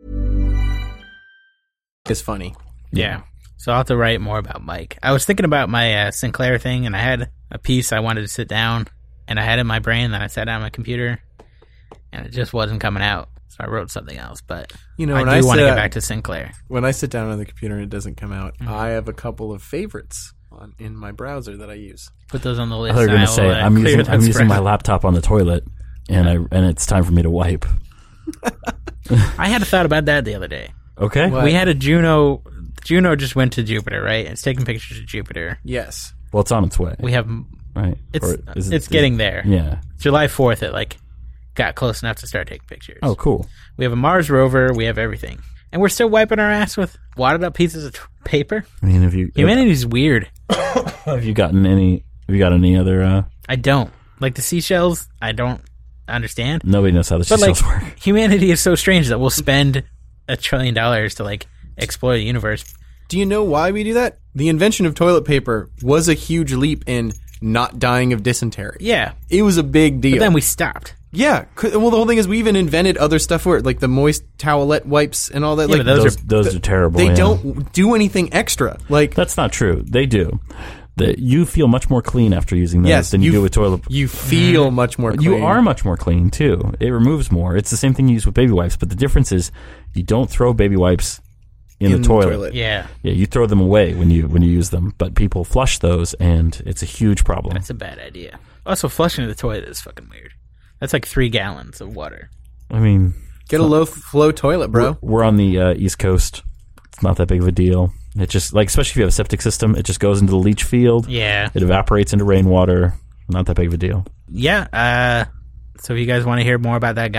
Is funny.
Yeah. So I'll have to write more about Mike. I was thinking about my uh, Sinclair thing, and I had a piece I wanted to sit down, and I had it in my brain, then I sat down on my computer, and it just wasn't coming out. So I wrote something else, but
You know,
I
when
do
I
want to
sit-
get back to Sinclair.
When I sit down on the computer and it doesn't come out,
Mm-hmm.
I have a couple of favorites on in my browser that I use.
Put those on the list.
I thought you were
and
going to
I will,
say
uh,
I'm
clear
using I'm
those
using my
for-
laptop on the toilet, and I and it's time for me to wipe.
I had a thought about that the other day.
Okay.
What?
We had a Juno. Juno just went to Jupiter, right? It's taking pictures of Jupiter.
Yes.
Well, it's on its way.
We have.
right.
It's
Or is it-
it's
is-
getting there.
Yeah.
July fourth, it like got close enough to start taking pictures.
Oh, cool.
We have a Mars rover. We have everything, and we're still wiping our ass with wadded up pieces of t- paper.
I mean, have you
Humanity's weird.
have you gotten any? Have you got any other? Uh,
I don't like the seashells. I don't understand.
nobody knows how the
But like,
seashells work.
humanity is so strange that we'll spend a trillion dollars to like explore the universe.
Do you know why we do that? The invention of toilet paper was a huge leap in not dying of dysentery.
Yeah,
It was a big deal.
but then we stopped.
yeah. c- Well, the whole thing is we even invented other stuff for it, like the moist towelette wipes and all that.
Yeah,
like
but those
Those
are-
those are terrible.
they
yeah.
don't do anything extra. Like
That's not true. They do. The, you feel much more clean after using those
yes,
than you, do with toilet.
You feel much more. Clean.
You are much more clean too. It removes more. It's the same thing you use with baby wipes, but the difference is you don't throw baby wipes in,
In
the, toilet.
Yeah,
Yeah, you throw them away when you when you use them, but people flush those, and it's a huge problem.
that's a bad idea. Also, flushing the toilet is fucking weird. That's like three gallons of water.
I mean,
Get a low flow toilet, bro.
we're, we're on the uh, East Coast. It's not that big of a deal. It just like, especially if you have a septic system, it just goes into the leach field.
Yeah,
It evaporates into rainwater. Not that big of a deal.
yeah. Uh, so if you guys want to hear more about that guy,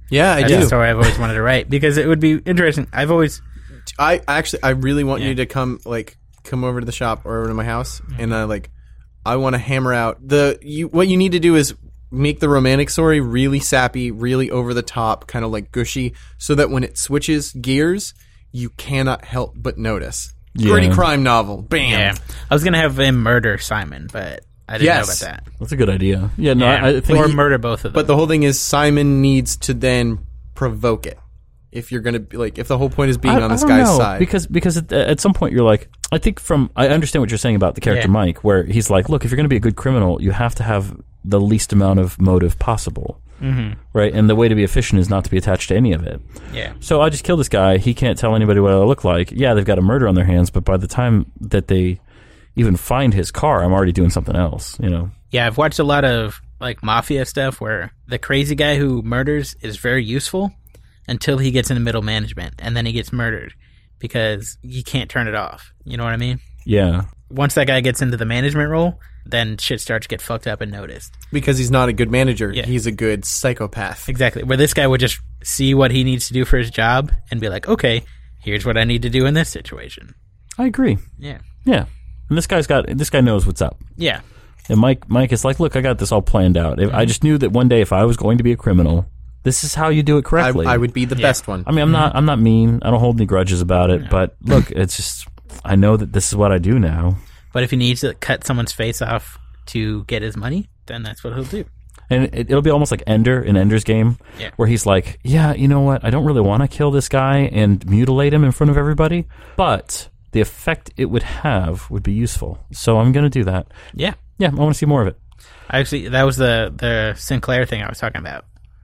Yeah, I
That's
do.
a story I've always wanted to write because it would be interesting. I've always
I actually, I really want
Yeah.
you to come, like, come over to the shop or over to my house, mm-hmm. and uh, like, I want to hammer out the. You, what you need to do is make the romantic story really sappy, really over the top, kind of like gushy, so that when it switches gears, you cannot help but notice.
Yeah.
Gritty crime novel, bam.
yeah. I was gonna have him murder Simon, but I didn't
Yes.
know about that.
That's a good idea. Yeah, no,
Yeah.
I, I think
or
he-
murder both of them.
But the whole thing is Simon needs to then provoke it. If you're gonna be like, if the whole point is being
I,
on this
I don't
guy's
know,
side,
because because at, at some point you're like, I think from I understand what you're saying about the character
Yeah.
Mike, where he's like, look, if you're going to be a good criminal, you have to have the least amount of motive possible, mm-hmm. right? And the way to be efficient is not to be attached to any of it.
yeah.
So I just kill this guy. He can't tell anybody what I look like. Yeah, they've got a murder on their hands, but by the time that they even find his car, I'm already doing something else. You know?
Yeah, I've watched a lot of like mafia stuff where the crazy guy who murders is very useful until he gets into middle management, and then he gets murdered because you can't turn it off. You know what I mean?
Yeah.
Once that guy gets into the management role, then shit starts to get fucked up and noticed.
because he's not a good manager,
Yeah.
he's a good psychopath.
Exactly. Where this guy would just see what he needs to do for his job and be like, okay, here's what I need to do in this situation.
I agree.
Yeah.
Yeah. And this guy's got this guy knows what's up.
Yeah.
And Mike Mike is like, look, I got this all planned out. If, I just knew that one day if I was going to be a criminal, this is how you do it
I,
correctly.
I would be the
Yeah.
best one.
I mean, I'm not I'm not mean. I don't hold any grudges about it. But look, it's just I know that this is what I do now.
But if he needs to cut someone's face off to get his money, then that's what he'll do.
And it, it'll be almost like Ender in Ender's Game,
Yeah.
where he's like, yeah, you know what? I don't really want to kill this guy and mutilate him in front of everybody, but the effect it would have would be useful. So I'm going to do that.
Yeah.
Yeah, I want to see more of it.
Actually, that was the, the Sinclair thing I was talking about.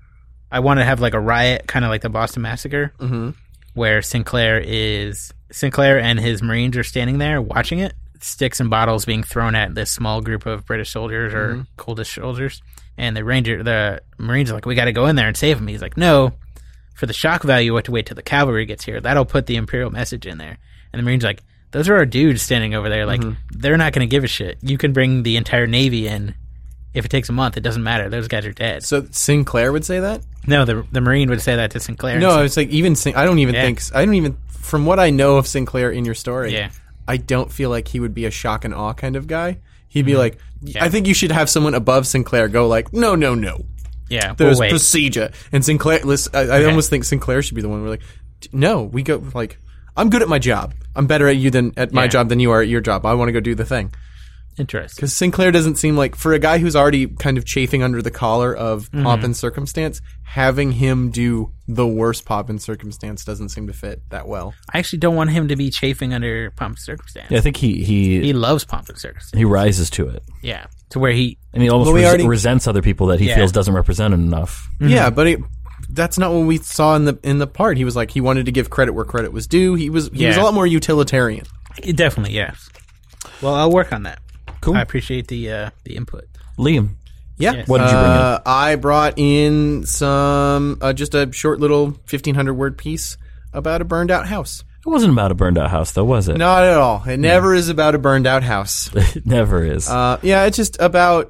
I want to have like a riot, kind of like the Boston Massacre, mm-hmm. where Sinclair is Sinclair and his Marines are standing there watching it. Sticks and bottles being thrown at this small group of British soldiers or mm-hmm. Kurdish soldiers, and the ranger, the Marines are like, "We got to go in there and save him." He's like, "No, for the shock value, we have to wait till the cavalry gets here. That'll put the Imperial message in there." And the Marines are like, "Those are our dudes standing over there. Like, mm-hmm. they're not going to give a shit. You can bring the entire Navy in. If it takes a month, it doesn't matter. Those guys are dead."
So Sinclair would say that?
No, the the Marine would say that to Sinclair.
No,
and
it's like even Sin- I don't even
Yeah.
think I don't even from what I know of Sinclair in your story.
Yeah.
I don't feel like he would be a shock and awe kind of guy. He'd be
Mm-hmm.
like, I think you should have someone above Sinclair go like, no, no, no.
yeah,
There's
we'll wait.
procedure. And Sinclair, listen, I, I
Okay.
almost think Sinclair should be the one where like, no, we go like, I'm good at my job. I'm better at you than at my
Yeah.
job than you are at your job. I want to go do the thing.
Interesting.
Because Sinclair doesn't seem like, for a guy who's already kind of chafing under the collar of
Mm-hmm.
pomp and circumstance, having him do the worst pomp and circumstance doesn't seem to fit that well.
I actually don't want him to be chafing under pomp and circumstance.
Yeah, I think he he
He
he,
loves pomp and circumstance.
rises to it,
Yeah, to where he
and he almost
Well, we
res-
already-
resents other people that he
Yeah.
feels doesn't represent him enough.
Yeah, but it, that's not what we saw in the in the part. He was like, he wanted to give credit where credit was due. He was he was
Yeah.
a lot more utilitarian.
definitely yes. Well, I'll work on that.
Cool.
I appreciate the uh, the input.
Liam,
Yeah.
Yes.
What did you bring in?
Uh, I brought in some, uh, just a short little fifteen hundred word piece about a burned out house.
it wasn't about a burned out house, though, was it?
Not at all. It never is about a burned out house.
It never is.
Uh, yeah, it's just about.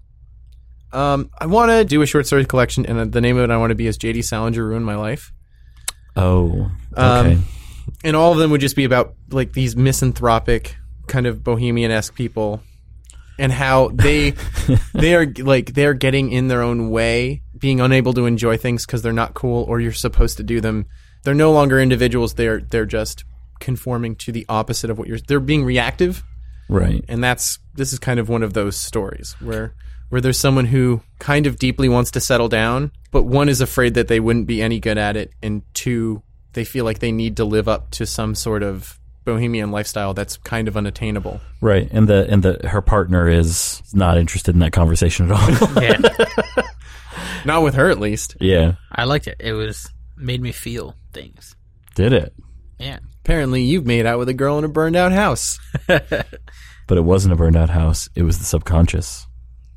Um, I want to do a short story collection, and the name of it I want to be is J D Salinger Ruined My Life.
oh, okay.
Um, and all of them would just be about like these misanthropic, kind of bohemian-esque people, and how they they are like they're getting in their own way, being unable to enjoy things because they're not cool, or you're supposed to do them. They're no longer individuals. They're they're just conforming to the opposite of what you're. They're being reactive.
Right.
And that's this is kind of one of those stories where where there's someone who kind of deeply wants to settle down, but one is afraid that they wouldn't be any good at it, and two, they feel like they need to live up to some sort of bohemian lifestyle that's kind of unattainable.
Right. And the and the her partner is not interested in that conversation at all.
Yeah,
Not with her, at least.
Yeah.
I liked it. It was made me feel things.
Did it?
Yeah,
Apparently, you've made out with a girl in a burned out house.
But it wasn't a burned out house. It was the subconscious.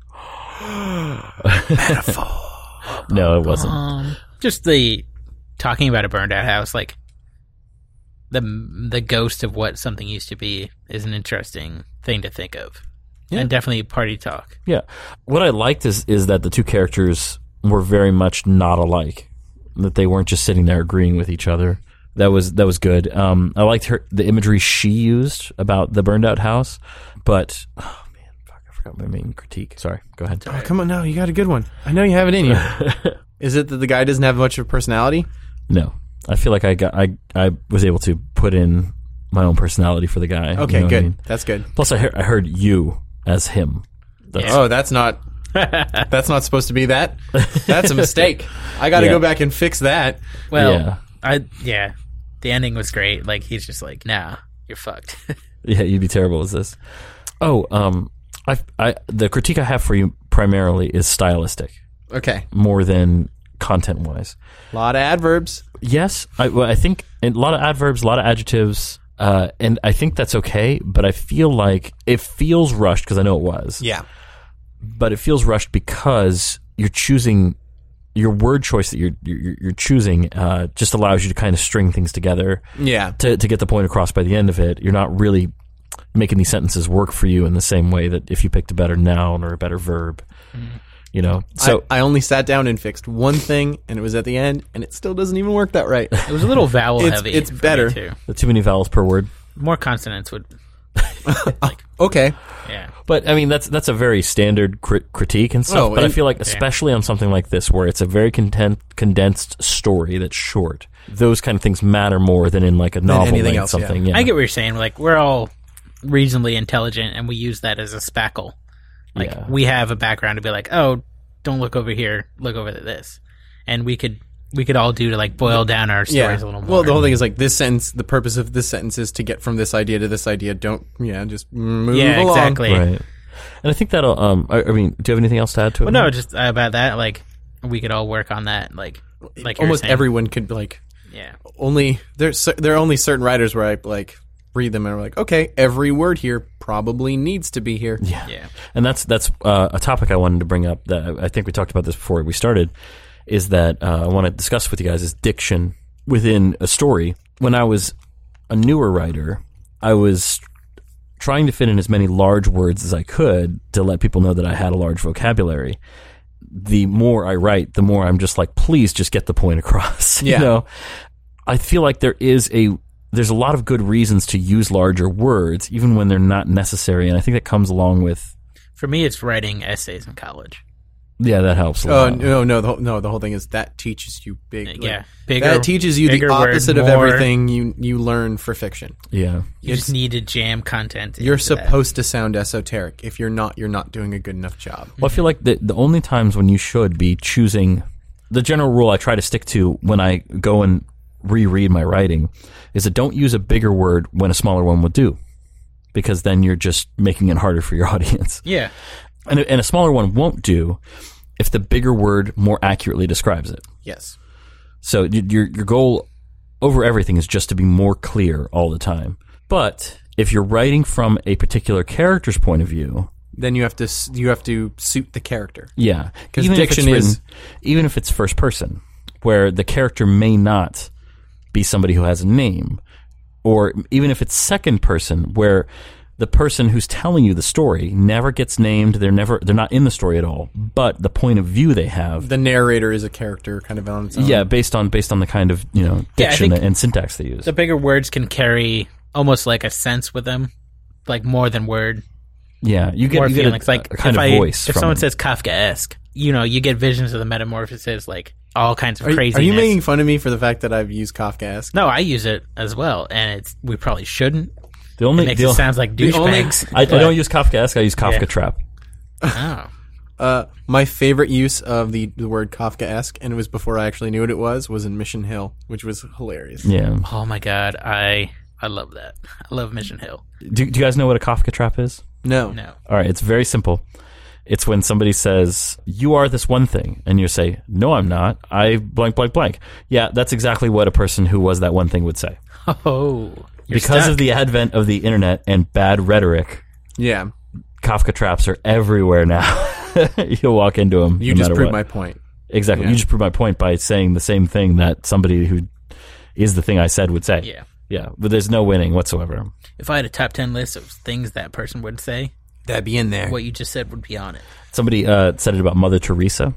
Metaphor. No, it wasn't.
um, just the talking about a burned out house, like the the ghost of what something used to be, is an interesting thing to think of,
Yeah.
and definitely party talk.
Yeah. What I liked is is that the two characters were very much not alike. that they weren't just sitting there agreeing with each other. That was that was good. Um, I liked her the imagery she used about the burned out house, but oh man, fuck, I forgot my main critique. Sorry, go ahead.
Oh, come on, no, you got a good one. I know you have it in you. Is it that the guy doesn't have much of a personality?
No, I feel like I got I I was able to put in my own personality for the guy.
Okay,
you know
good.
I mean?
That's good.
Plus, I heard, I heard you as him. That's,
Oh, that's not. That's not supposed to be that. That's a mistake. I got to
Yeah.
go back and fix that.
Well,
Yeah.
I yeah, the ending was great. Like he's just like, nah, you're fucked.
Yeah, you'd be terrible as this. Oh, um, I, I, the critique I have for you primarily is stylistic,
Okay.
more than content-wise.
A lot of adverbs.
Yes, I, well, I think a lot of adverbs, a lot of adjectives, uh, and I think that's okay. But I feel like it feels rushed because I know it was.
Yeah.
But it feels rushed because you're choosing your word choice that you're you're, you're choosing uh, just allows you to kind of string things together.
Yeah.
To to get the point across by the end of it. You're not really making these sentences work for you in the same way that if you picked a better noun or a better verb. You know, so
I, I only sat down and fixed one thing, and it was at the end, and it still doesn't even work that right.
It was a little vowel
It's-
heavy.
it's
for me,
better.
too.
the too many vowels per word.
More consonants would.
Okay.
Yeah.
But I mean, that's that's a very standard crit- critique and stuff.
Oh,
but I
and-
feel like, especially on something like this, where it's a very content, condensed story that's short, those kind of things matter more than in like a novel
anything
length
else, yeah.
something. Yeah.
I get what you're saying. Like we're all reasonably intelligent, and we use that as a spackle. Like
Yeah.
we have a background to be like, oh, don't look over here, look over at this, and we could we could all do to like boil down our stories
Yeah.
a little more.
Well, the whole thing is like this sentence. The purpose of this sentence is to get from this idea to this idea. Don't. Yeah. Just move
yeah,
along.
exactly.
Right. And I think that'll. Um. I, I mean, do you have anything else to add to it?
Well, no,
Mark?
just about that. Like we could all work on that. Like like you were
Almost
saying.
everyone could like.
Yeah.
Only there's cer- there are only certain writers where I like read them and I'm like, okay, every word here probably needs to be here.
Yeah.
Yeah.
And that's that's uh, a topic I wanted to bring up that I think we talked about this before we started, is that uh, I want to discuss with you guys is diction within a story. When I was a newer writer, I was trying to fit in as many large words as I could to let people know that I had a large vocabulary. The more I write, the more I'm just like, please just get the point across.
Yeah.
You know, I feel like there is a there's a lot of good reasons to use larger words, even when they're not necessary, and I think that comes along with.
For me, it's writing essays in college.
Yeah, that helps a
Oh
lot.
no, no, the whole, no. The whole thing is that teaches you big. like,
Yeah. Bigger,
that teaches you the
bigger word,
opposite of
more-
everything you you learn for fiction.
Yeah.
You just need to jam content.
You're
into that.
supposed to sound esoteric. If you're not, you're not doing a good enough job.
Well, I feel like the the only times when you should be choosing the general rule I try to stick to when I go and reread my writing is that don't use a bigger word when a smaller one would do, because then you're just making it harder for your audience.
Yeah.
And a, and a smaller one won't do if the bigger word more accurately describes it.
Yes.
So y- your your goal over everything is just to be more clear all the time. But if you're writing from a particular character's point of view,
Then you have to s- you have to suit the character.
yeah,
'Cause
even if it's
diction is-
written- even if it's first person, where the character may not be somebody who has a name, or even if it's second person, where the person who's telling you the story never gets named, they're never they're not in the story at all, but the point of view they have,
The narrator is a character, kind of on its own.
yeah, based on based on the kind of you know
Yeah, I
diction
think
and syntax they use.
The bigger words can carry almost like a sense with them, like more than word.
Yeah, you get,
more
you get
feelings.
a,
like
a kind
if
of
I,
voice.
If
from
someone
it.
says Kafkaesque, you know, you get visions of the metamorphosis, like all kinds of
Are, you-
craziness.
are you making fun of me for the fact that I've used Kafkaesque?
No, I use it as well, and it's we probably shouldn't.
the only
It makes
the,
it sounds like
the only-
douchebags.
I, I
but-
don't use Kafkaesque. I use Kafka
Yeah.
Trap.
Oh.
Uh, my favorite use of the, the word Kafkaesque, and it was before I actually knew what it was, was in Mission Hill, which was hilarious.
Yeah.
Oh my god, I I love that. I love Mission Hill.
Do, do you guys know what a Kafka Trap is?
No.
No.
All right, it's very simple. It's when somebody says, "You are this one thing," and you say, "No, I'm not. I blank, blank, blank." Yeah, that's exactly what a person who was that one thing would say.
Oh, you're
Because
stuck.
of the advent of the internet and bad rhetoric,
Yeah.
Kafka traps are everywhere now. You'll walk into them.
You
no
just
matter
proved
what.
my point.
Exactly.
Yeah.
You just proved my point by saying the same thing that somebody who is the thing I said would say.
Yeah.
Yeah, but there's no winning whatsoever.
If I had a top ten list of things that person would say,
That'd be in there.
what you just said would be on it.
Somebody uh, said it about Mother Teresa,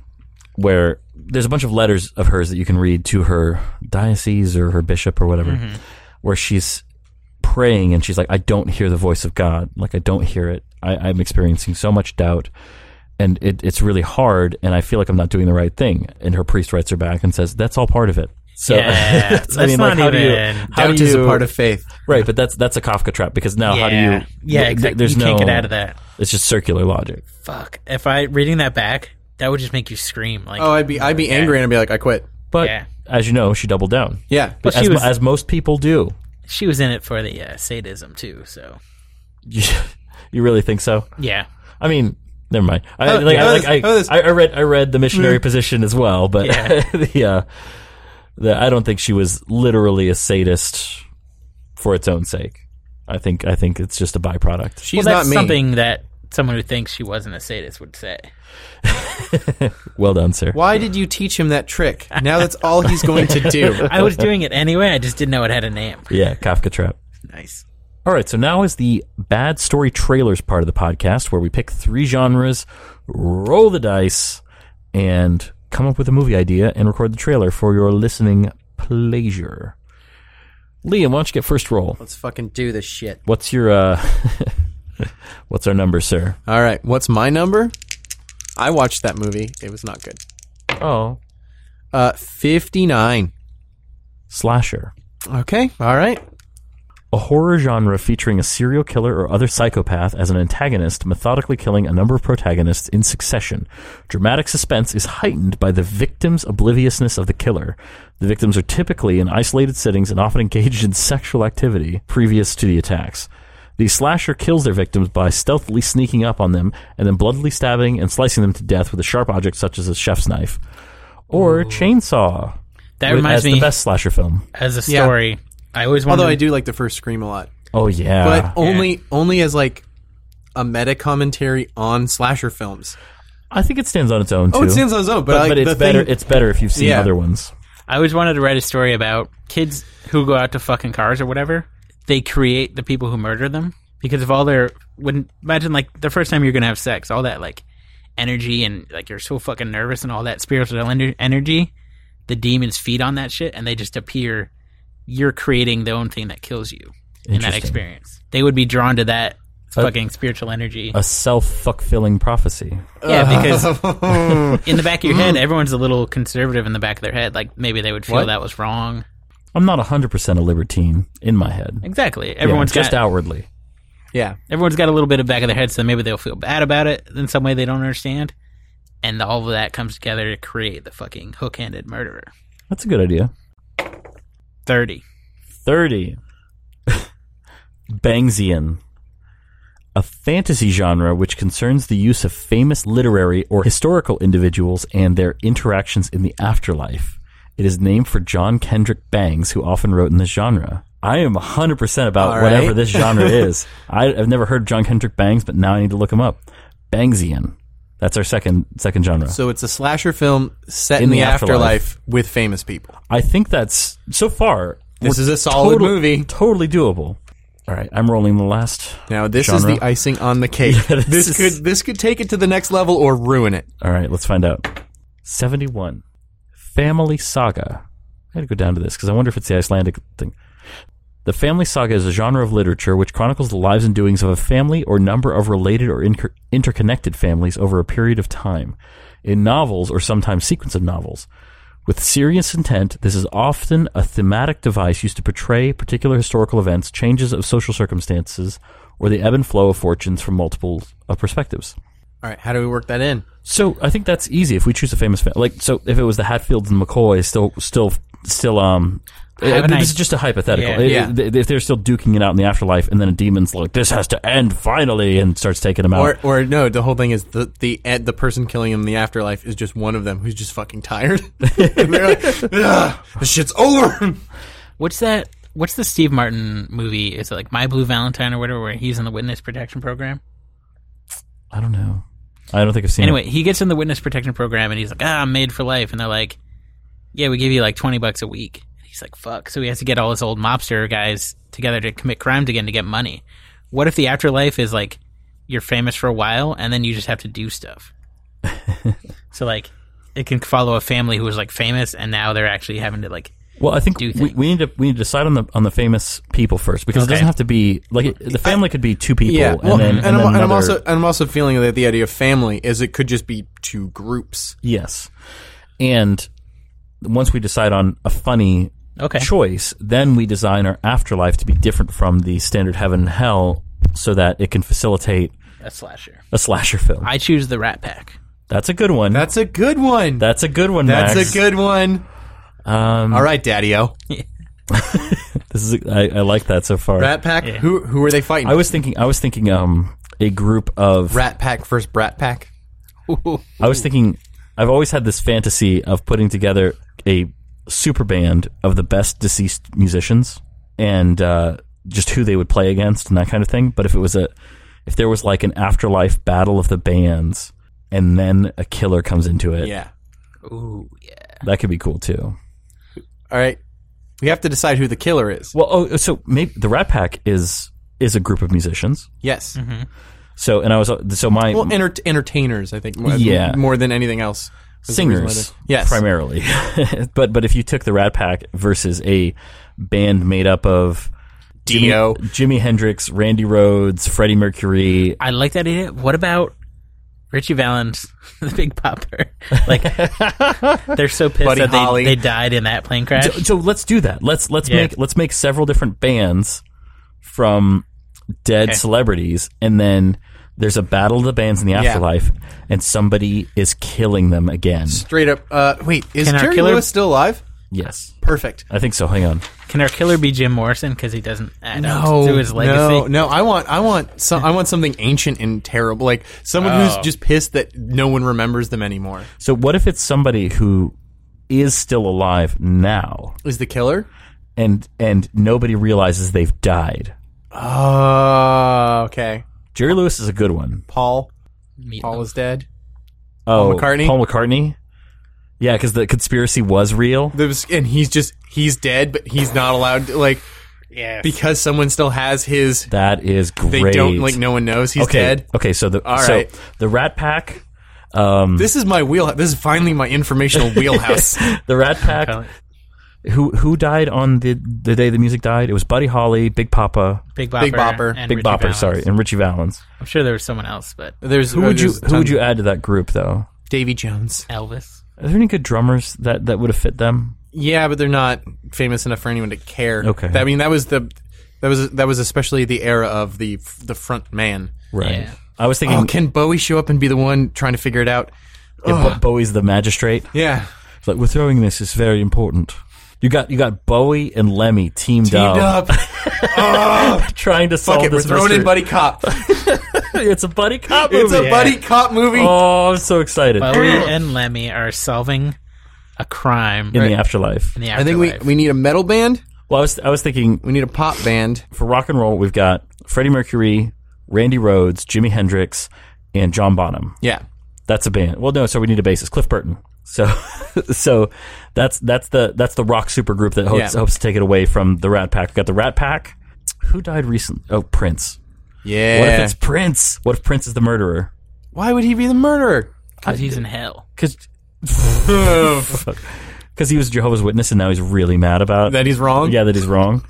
where there's a bunch of letters of hers that you can read to her diocese or her bishop or whatever, mm-hmm. where she's praying and she's like, I don't hear the voice of God. Like, I don't hear it. I, I'm experiencing so much doubt, and it, it's really hard, and I feel like I'm not doing the right thing. And her priest writes her back and says, that's all part of it. So,
yeah, that's,
I mean,
not
like, how
even...
do you, how
doubt
do you,
is a part of faith.
Right, but that's that's a Kafka trap, because now
yeah.
how do you...
Yeah, exactly.
There's
you can't
no,
get out of that.
It's just circular logic.
Fuck. If I, reading that back, that would just make you scream. Like,
oh, I'd be I'd be
yeah.
angry and I'd be like, I quit.
But,
yeah.
as you know, she doubled down.
Yeah.
But
well,
as,
was,
as most people do.
She was in it for the uh, sadism, too, so...
You, you really think so?
Yeah.
I mean... Never mind. I,
oh,
like,
yeah.
I, like, I,
oh,
I, I read I read the missionary mm. position as well, but
yeah.
the, uh, the I don't think she was literally a sadist for its own sake. I think I think it's just a byproduct.
She's
well, that's
not me.
Something that someone who thinks she wasn't a sadist would say.
Well done, sir.
Why did you teach him that trick? Now that's all he's going to do.
I was doing it anyway. I just didn't know it had a name.
Yeah, Kafka trap.
Nice.
All right, so now is the bad story trailers part of the podcast, where we pick three genres, roll the dice, and come up with a movie idea and record the trailer for your listening pleasure. Liam, why don't you get first roll?
Let's fucking do this shit.
What's your, uh, what's our number, sir?
All right, what's my number? I watched that movie. It was not good.
Oh.
Uh, fifty-nine.
Slasher.
Okay, all right.
A horror genre featuring a serial killer or other psychopath as an antagonist, methodically killing a number of protagonists in succession. Dramatic suspense is heightened by the victim's obliviousness of the killer. The victims are typically in isolated settings and often engaged in sexual activity previous to the attacks. The slasher kills their victims by stealthily sneaking up on them and then bloodily stabbing and slicing them to death with a sharp object such as a chef's knife. Or
Ooh.
Chainsaw.
That reminds
as
me...
the best slasher film.
As a story...
Yeah.
I always wanted...
Although I do like the first Scream a lot.
Oh, yeah.
But only yeah. only as like a meta commentary on slasher films.
I think it stands on its own, too.
Oh, it stands on its own. But,
but,
I,
but it's, better,
thing,
it's better if you've seen
yeah.
other ones.
I always wanted to write a story about kids who go out to fucking cars or whatever. They create the people who murder them. Because of all their... When, imagine, like, the first time you're going to have sex, all that, like, energy and, like, you're so fucking nervous and all that spiritual energy, the demons feed on that shit and they just appear... You're creating the own thing that kills you in that experience. They would be drawn to that
a,
fucking spiritual energy.
A self-fuck-filling prophecy.
Yeah, because in the back of your head, everyone's a little conservative in the back of their head. Like, maybe they would feel
what?
that was wrong.
I'm not one hundred percent a libertine in my head.
Exactly. Everyone's
yeah, just
got,
outwardly.
Yeah.
Everyone's got a little bit of back of their head, so maybe they'll feel bad about it in some way they don't understand. And all of that comes together to create the fucking hook-handed murderer.
That's a good idea.
thirty.
thirty. Bangsian. A fantasy genre which concerns the use of famous literary or historical individuals and their interactions in the afterlife. It is named for John Kendrick Bangs, who often wrote in this genre. I am one hundred percent about
All
whatever
right.
this genre is. I, I've never heard of John Kendrick Bangs, but now I need to look him up. Bangsian. That's our second second genre.
So it's a slasher film set in,
In
the,
the
afterlife.
afterlife.
with famous people.
I think that's, so far,
This
we're
is a solid
total-
movie.
Totally doable. All right, I'm rolling the last
Now this
genre.
is the icing on the cake.
Yeah, this
this
is-
could this could take it to the next level or ruin it.
All right, let's find out. seventy-one. Family Saga. I had to go down to this because I wonder if it's the Icelandic thing. The family saga is a genre of literature which chronicles the lives and doings of a family or number of related or inter- interconnected families over a period of time. In novels, or sometimes sequence of novels. With serious intent, this is often a thematic device used to portray particular historical events, changes of social circumstances, or the ebb and flow of fortunes from multiple uh, perspectives.
All right, how do we work that in?
So I think that's easy if we choose a famous family. Like, so if it was the Hatfields and McCoy, still, still, still, um,
have
uh,
an
this
idea.
is just a hypothetical.
Yeah.
If- If they're still duking it out in the afterlife, and then a demon's like, "This has to end finally," and starts taking them out.
Or or no, the whole thing is the the eh, the person killing him in the afterlife is just one of them who's just fucking tired. And they're like, "Ugh, this shit's over."
What's that? What's the Steve Martin movie? Is it like My Blue Valentine or whatever, where he's in the witness protection program?
I don't know. I don't think I've seen
Anyway,
it.
he gets in the witness protection program, and he's like, "Ah, I'm made for life." And they're like, "Yeah, we give you like twenty bucks a week." And he's like, "Fuck!" So he has to get all his old mobster guys together to commit crimes again to get money. What if the afterlife is like you're famous for a while, and then you just have to do stuff? So like, it can follow a family who was like famous, and now they're actually having to like.
Well, I think
do
we,
things.
we need to we need to decide on the on the famous people first, because
Okay.
it doesn't have to be like it, the family could be two people.
Yeah, well,
and then,
and,
and
I'm,
then
and I'm
another-
also and I'm also feeling that the idea of family is it could just be two groups.
yes, and once we decide on a funny
Okay.
choice, then we design our afterlife to be different from the standard heaven and hell, so that it can facilitate
A slasher.
a slasher film.
I choose the Rat Pack.
That's a good one.
That's a good one.
That's a good one.
That's
Max.
a good one.
Um,
All right, Daddy-O.
This is a, I, I like that so far.
Rat Pack.
Yeah.
Who who are they fighting?
I was thinking. I was thinking. Um, a group of.
Rat Pack versus Brat Pack.
I was thinking. I've always had this fantasy of putting together a super band of the best deceased musicians and uh, just who they would play against and that kind of thing. But if it was a, if there was like an afterlife battle of the bands, and then a killer comes into it,
Yeah.
Ooh, yeah.
that could be cool too.
All right. We have to decide who the killer is.
Well, oh, so maybe the Rat Pack is is a group of musicians.
Yes.
So, and I was so my
Well, enter- entertainers, I think. More,
Yeah.
More than anything else. is the reason why
singers,
they- Yes.
primarily. but but if you took the Rat Pack versus a band made up of
Dio.
Jimi, Jimi Hendrix, Randy Rhoads, Freddie Mercury,
I like that idea. What about Richie Valens, the Big Popper? Like, they're so pissed
Buddy
that
Holly.
they, they died in that plane crash.
So, so let's do that. Let's let's
Yeah.
make let's make several different bands from dead
Okay.
celebrities, and then there's a battle of the bands in the
Yeah.
afterlife, and somebody is killing them again.
Straight up. Uh, wait, is
Can our
Jerry
killer-
Lewis still alive?
Yes,
Perfect.
I think so. Hang on.
Can our killer be Jim Morrison because he doesn't add
No,
up to his legacy?
no, no. I want, I want, some, I want something ancient and terrible, like someone who's
Oh.
just pissed that no one remembers them anymore.
So what if it's somebody who is still alive now,
Is the killer?
and and nobody realizes they've died?
Oh, okay.
Jerry Lewis is a good one.
Paul.
Meat
Paul
loaf.
is dead.
Oh,
McCartney?
Paul McCartney. Yeah, because the conspiracy was real.
There was, and he's just he's dead, but he's not allowed to, like,
Yeah.
because someone still has his.
That is great.
They don't, like, no one knows he's
okay.
dead.
Okay, so the
All
so
right.
the Rat Pack, um,
This is my wheel. This is finally my informational wheelhouse.
the Rat Pack.
Call it
Who who died on the the day the music died? It was Buddy Holly, Big Papa,
Big Bopper.
Big Bopper.
and
Big
Richie
Bopper,
Valens.
sorry, and Richie Valens.
I'm sure there was someone else, but
There's
Who would you
there's
who would
tons-
you add to that group though?
Davy Jones.
Elvis.
Are there any good drummers that, that would have fit them?
Yeah, but they're not famous enough for anyone to care.
Okay.
I mean, that was the that was that was especially the era of the the front man.
Right.
Yeah.
I was thinking
Oh, can Bowie show up and be the one trying to figure it out?
yeah, Bo- Bowie's the magistrate.
Yeah.
It's like, we're throwing this. It's very important. You got you got Bowie and Lemmy teamed,
Teamed up.
trying to solve
Fuck it, we're
this
throwing
mystery.
in Buddy Cop.
It's a buddy cop movie.
It's a Buddy Cop movie.
Oh, I'm so excited.
Bowie and Lemmy are solving a crime
in the afterlife.
in the
I think we,
afterlife.
we need a metal band.
Well, I was I was thinking
We need a pop band.
for rock and roll, we've got Freddie Mercury, Randy Rhoads, Jimi Hendrix, and John Bonham.
Yeah.
That's a band. Well, no, so we need a bassist, Cliff Burton. So, so that's that's the that's the rock supergroup that hopes,
Yeah.
hopes to take it away from the Rat Pack. We got the Rat Pack. Who died recently? Oh, Prince.
Yeah.
What if it's Prince? What if Prince is the murderer?
Why would he be the murderer?
because he's in hell.
Because because he was Jehovah's Witness and now he's really mad about
That he's wrong?
Yeah, that he's wrong.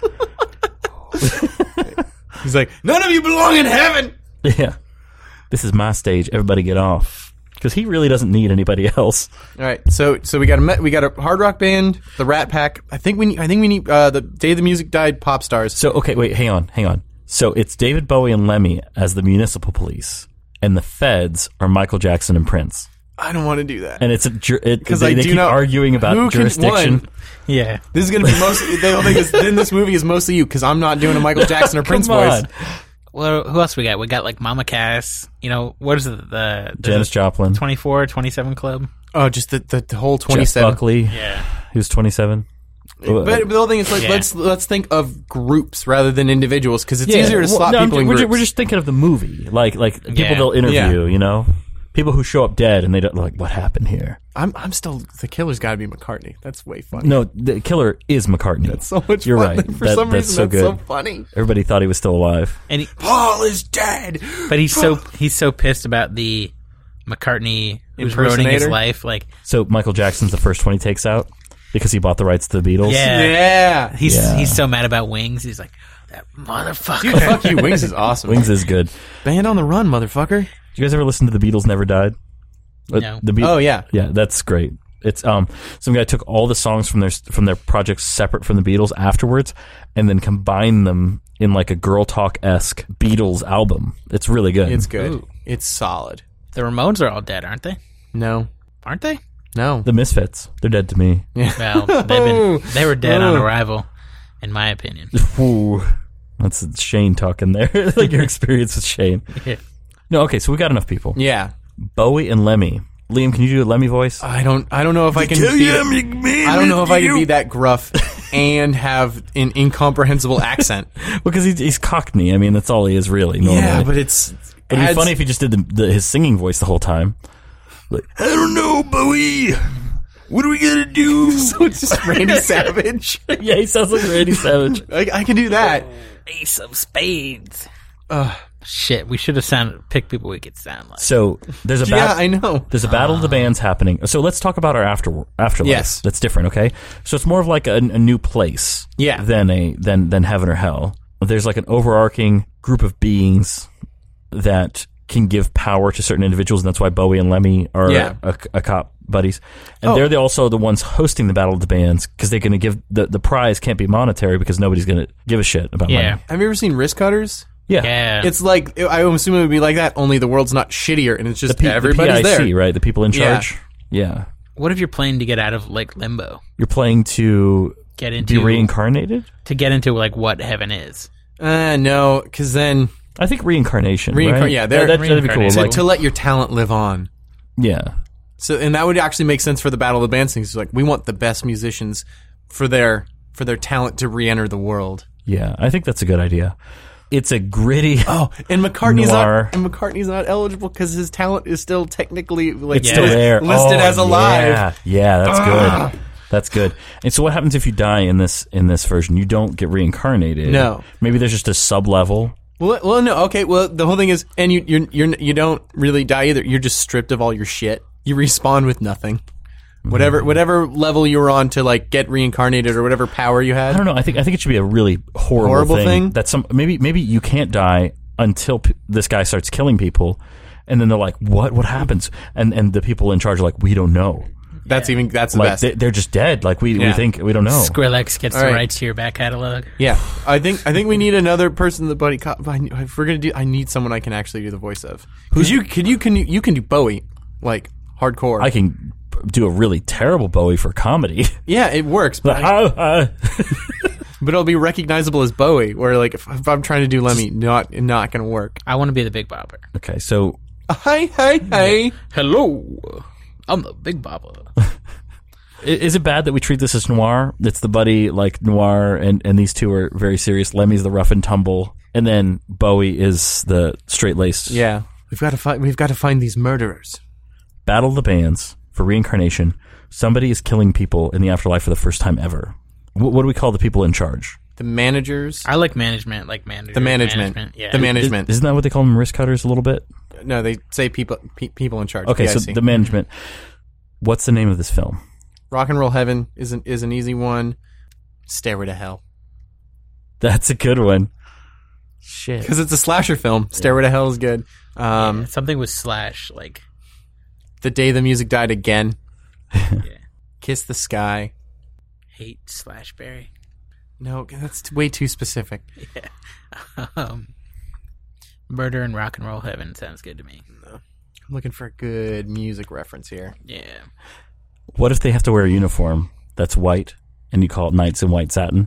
He's like, none of you belong in heaven.
Yeah, this is my stage. Everybody get off. Because he really doesn't need anybody else.
All right, so so we got a me- we got a hard rock band, the Rat Pack. I think we need, I think we need uh, the Day the Music Died pop stars.
So okay, wait, hang on, hang on. So it's David Bowie and Lemmy as the municipal police, and the feds are Michael Jackson and Prince.
I don't want to do that.
And it's a ju- it,
Because
they,
I
they
do
keep
know
arguing about
who can-
jurisdiction.
one,
Yeah.
This is going to be mostly. The whole thing is, then this movie is mostly you because I'm not doing a Michael Jackson or Prince
Come
voice.
on.
Well, who else we got? We got like Mama Cass. You know, what is it? The, the
Janis Joplin,
twenty-four, twenty-seven Club.
Oh, just the the, the whole
Jeff
twenty-seven.
Buckley,
Yeah.
he was twenty-seven.
But, but the whole thing is like
Yeah.
let's let's think of groups rather than individuals because it's
Yeah,
easier to
well,
slot
no, I'm
people
ju-
in
we're,
groups.
ju- we're just thinking of the movie, like like people
Yeah.
they'll interview,
Yeah.
you know, people who show up dead and they don't like what happened here.
I'm I'm still the killer's got to be McCartney. That's way funny.
No, the killer is McCartney. That's
so much.
You're
fun.
right.
For
That-
some
that's
reason,
so
that's
good.
so funny.
Everybody thought he was still alive.
And he,
Paul is dead.
but he's so he's so pissed about the McCartney who's ruining his
impersonator.
life. Like,
So Michael Jackson's the first one he takes out because he bought the rights to the Beatles.
yeah,
Yeah.
he's
Yeah.
he's so mad about Wings. He's like, that motherfucker.
Dude, fuck you. Wings is awesome.
Wings is good.
Band on the Run, motherfucker.
Did you guys ever listen to The Beatles Never Died? Uh,
No.
The Be-
Oh, yeah.
Yeah, that's great. It's um some guy took all the songs from their from their projects separate from the Beatles afterwards and then combined them in like a girl talk-esque Beatles album. It's really good.
It's good.
Ooh.
It's solid.
The Ramones are all dead, aren't they?
No.
Aren't they?
No.
The Misfits. They're dead to me.
Well, they've been they were dead on arrival, in my opinion.
Ooh. That's Shane talking there. Like your experience with Shane.
Yeah.
No, okay, so we got enough people.
Yeah.
Bowie and Lemmy. Liam, can you do a Lemmy voice?
I don't I don't know if I can be I don't know if I can be that gruff and have an incomprehensible accent.
Because he's, he's Cockney. I mean, that's all he is really. Normally.
Yeah, but it's
It'd be
adds-
funny if he just did the, the, his singing voice the whole time. Like, I don't know, Bowie. What are we gonna do?
So it's just Randy Savage.
Yeah, he sounds like Randy Savage.
I, I can do that.
Ace of Spades.
Ugh.
Shit, we should have sounded picked people we could sound like.
So there's a
Yeah,
bat-
I know.
there's a battle of the bands happening. So let's talk about our after afterlife.
Yes.
That's different. Okay, so it's more of like a, a new place.
Yeah.
Than a than than heaven or hell. There's like an overarching group of beings that can give power to certain individuals, and that's why Bowie and Lemmy are
Yeah.
a, a cop buddies. And
Oh.
they're the, also the ones hosting the battle of the bands because they're going to give the the prize can't be monetary because nobody's going to give a shit about
Yeah.
money.
Have you ever seen Wrist Cutters?
Yeah.
Yeah.
It's like I assume it would be like that. Only the world's not shittier, and it's just
P-
everybody's
the P I C,
there.
right? The people in
Yeah.
charge. Yeah.
What if you're playing to get out of like limbo?
You're playing to
Get
be
into
reincarnated?
to get into like what heaven is.
Uh, no, because then
I think reincarnation.
Reincar-
right?
yeah, they're-
that, that'd be cool.
reincarnation.
to,
Like,
to let your talent live on.
yeah.
So, and that would actually make sense for the Battle of the Bands things. It's like we want the best musicians for their for their talent to re-enter the world.
Yeah. I think that's a good idea. It's a gritty.
Oh, and McCartney's
Noir.
not and McCartney's not eligible because his talent is still technically like
It's
Yeah.
still there.
listed
Oh,
as alive.
Yeah, yeah, that's good. That's good. And so, what happens if you die in this in this version? You don't get reincarnated.
No.
Maybe there's just a sub level.
Well, well, no, okay. Well, the whole thing is, and you you're, you're you don't really die either. You're just stripped of all your shit. You respawn with nothing. Whatever whatever level you were on to like get reincarnated or whatever power you had.
I don't know. I think I think it should be a really horrible,
Horrible
thing.
thing?
That some maybe maybe you can't die until p- this guy starts killing people, and then they're like, "What? What happens?" And and the people in charge are like, "We don't know.
That's even that's the
Like
best.
they, they're just dead. Like we we
Yeah.
think we don't know."
Skrillex gets
All
the
right.
rights to your back catalog.
Yeah, I think I think we need another person. The buddy cop. I- If we're gonna do, I need someone I can actually do the voice of. Because you can you can you can do Bowie like hardcore.
I can do a really terrible Bowie for comedy.
yeah, it works, but I- but it'll be recognizable as Bowie. Where like if, if I'm trying to do Lemmy, not not gonna work.
I want to be the Big Bopper.
Okay, so
Hey hey hey.
Hello, I'm the Big Bopper.
I- Is it bad that we treat this as noir? It's the buddy like noir, and, and these two are very serious. Lemmy's the rough and tumble, and then Bowie is the straight laced.
Yeah, we've got to find we've got to find these murderers.
Battle of the Bands for reincarnation. Somebody is killing people in the afterlife for the first time ever. What, what do we call the people in charge?
The managers.
I like management, like manager.
The management.
Yeah.
The management.
Isn't that what they call them, wrist cutters? A little bit.
no, they say people pe- people in charge.
Okay,
Yeah, I
so
see.
the management. What's the name of this film?
Rock and Roll Heaven is an is an easy one. Stairway to Hell.
That's a good one. Shit.
Because it's a slasher film. Stairway to Hell is good. Um,
Yeah, something with slash, like
The Day the Music Died Again. Kiss the Sky.
hate slash berry.
No, that's t- way too specific.
Um, Murder in Rock and Roll Heaven sounds good to me.
I'm looking for a good music reference here.
Yeah.
What if they have to wear a uniform that's white and you call it Knights in White Satin?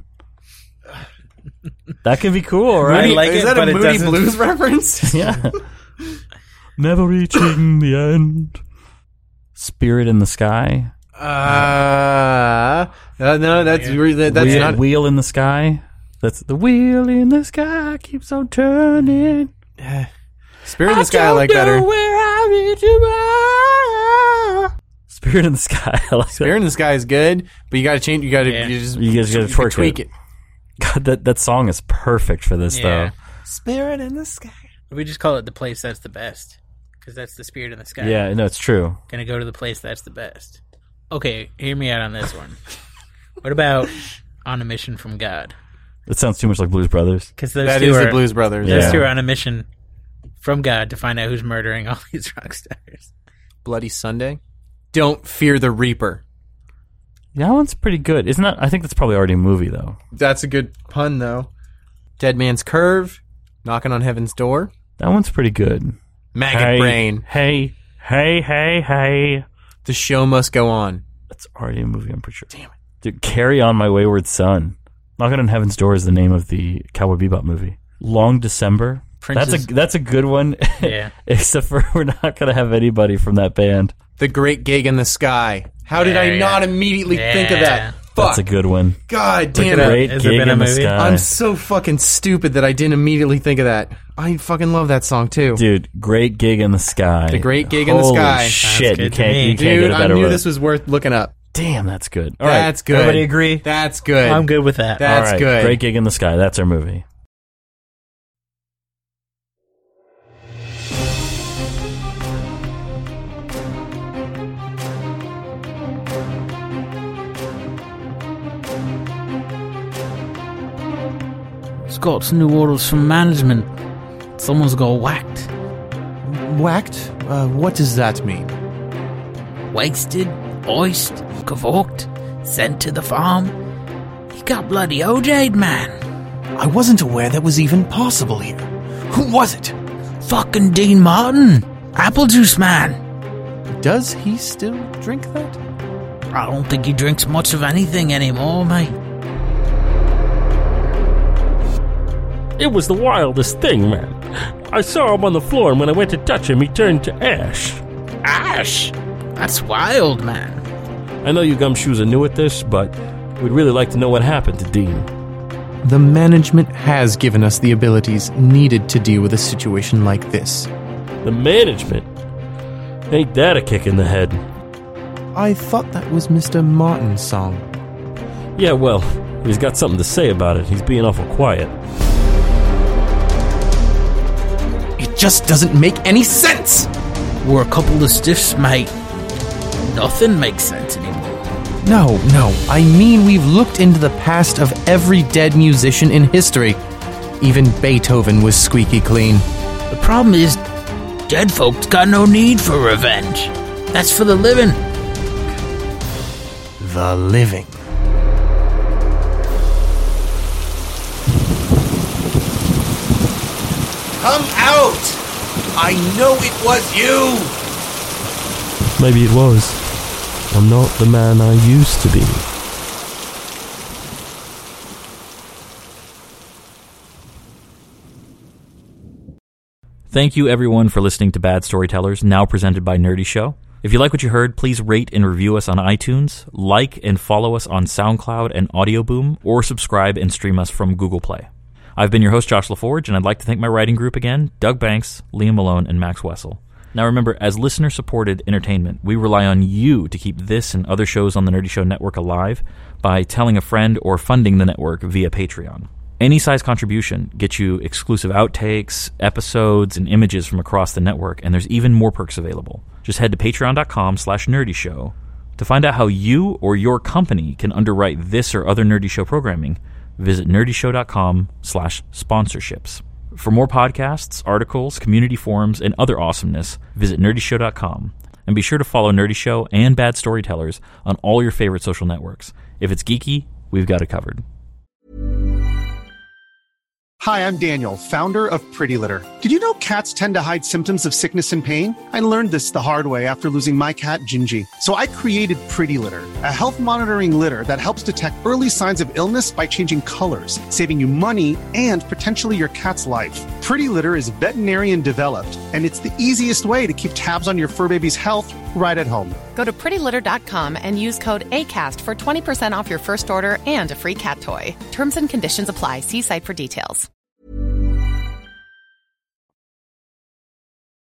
That could be cool, right?
Moody- like
is
it,
that
but
a
it
Moody
doesn't-
Blues reference?
Yeah. Never reaching the end. Spirit in the Sky.
Uh, uh no, that's re- that, that's
wheel,
not.
wheel in the sky. That's the wheel in the sky keeps on turning.
Spirit in the Sky I like
don't know
better.
where I reach you. Spirit in the Sky. I like
Spirit in the Sky is good, but you got to change. You got to
Yeah.
you just
You guys gotta
you
twerk
tweak
it.
it.
that. God, that that song is perfect for this
Yeah.
though.
Spirit in the Sky.
We just call it the place that's the best. because that's the spirit in the sky.
Yeah, no, it's true.
Gonna go to the place that's the best. Okay, hear me out on this one. What about On a Mission from God?
It sounds too much like Blues Brothers.
Because those
That
two
is
are,
the Blues Brothers.
Those
Yeah.
two are on a mission from God to find out who's murdering all these rock stars.
Bloody Sunday. Don't fear the Reaper.
Yeah, that one's pretty good. Isn't that? I think that's probably already a movie, though.
That's a good pun, though. Dead Man's Curve. Knocking on Heaven's Door.
That one's pretty good.
Maggot
hey,
Brain.
Hey, hey, hey, hey.
The Show Must Go On.
That's already a movie, I'm pretty sure. Damn it. Dude, Carry On My Wayward Son. Knocking on Heaven's Door is the name of the Cowboy Bebop movie. Long December.
Prince's-
That's a that's a good one.
Yeah.
Except for we're not going to have anybody from that band.
The Great Gig in the Sky. How did
Yeah,
I
yeah.
not immediately
Yeah.
think of that? Fuck.
That's a good one.
God damn
it up.
it.
Great
Has there
Gig
been a
in the
movie?
Sky.
I'm so fucking stupid that I didn't immediately think of that. I fucking love that song, too.
Dude, Great Gig in the Sky.
The Great Gig in the
Holy
Sky.
shit,
Sounds
you
good to
can't,
me.
you can't
Dude,
get a
I
better
knew
one.
this was worth looking up.
Damn, that's good. All right,
That's good.
Everybody agree?
That's good.
I'm good with that.
That's
All right,
good.
Great Gig in the Sky. That's our movie.
Scott's new orders from management. Someone's got whacked.
Whacked? Uh, what does that mean?
Wasted, iced, cavoked, sent to the farm. He got bloody O J'd, man.
I wasn't aware that was even possible here. Who was it?
Fucking Dean Martin. Apple juice, man.
Does he still drink that?
I don't think he drinks much of anything anymore, mate.
It was the wildest thing, man. I saw him on the floor, and when I went to touch him, he turned to ash.
Ash? That's wild, man.
I know you gumshoes are new at this, but we'd really like to know what happened to Dean.
The management has given us the abilities needed to deal with a situation like this.
The management? Ain't that a kick in the head?
I thought that was Mister Martin's song.
Yeah, well, if he's got something to say about it, he's being awful quiet.
It just doesn't make any sense!
We're a couple of stiffs, mate. Nothing makes sense anymore.
No, no, I mean we've looked into the past of every dead musician in history. Even Beethoven was squeaky clean.
The problem is, dead folks got no need for revenge. That's for the living.
The living. Come out! I know it was you!
Maybe it was. I'm not the man I used to be.
Thank you, everyone, for listening to Bad Storytellers, now presented by Nerdy Show. If you like what you heard, please rate and review us on iTunes, like and follow us on SoundCloud and Audioboom, or subscribe and stream us from Google Play. I've been your host, Josh LaForge, and I'd like to thank my writing group again, Doug Banks, Liam Malone, and Max Wessel. Now remember, as listener-supported entertainment, we rely on you to keep this and other shows on the Nerdy Show Network alive by telling a friend or funding the network via Patreon. Any size contribution gets you exclusive outtakes, episodes, and images from across the network, and there's even more perks available. Just head to patreon.com slash nerdyshow to find out how you or your company can underwrite this or other Nerdy Show programming. Visit nerdyshow.com slash sponsorships. For more podcasts, articles, community forums, and other awesomeness, visit nerdyshow dot com. And be sure to follow Nerdy Show and Bad Storytellers on all your favorite social networks. If it's geeky, we've got it covered.
Hi, I'm Daniel, founder of Pretty Litter. Did you know cats tend to hide symptoms of sickness and pain? I learned this the hard way after losing my cat, Gingy. So I created Pretty Litter, a health monitoring litter that helps detect early signs of illness by changing colors, saving you money and potentially your cat's life. Pretty Litter is veterinarian developed, and it's the easiest way to keep tabs on your fur baby's health right at home.
Go to pretty litter dot com and use code ACAST for twenty percent off your first order and a free cat toy. Terms and conditions apply. See site for details.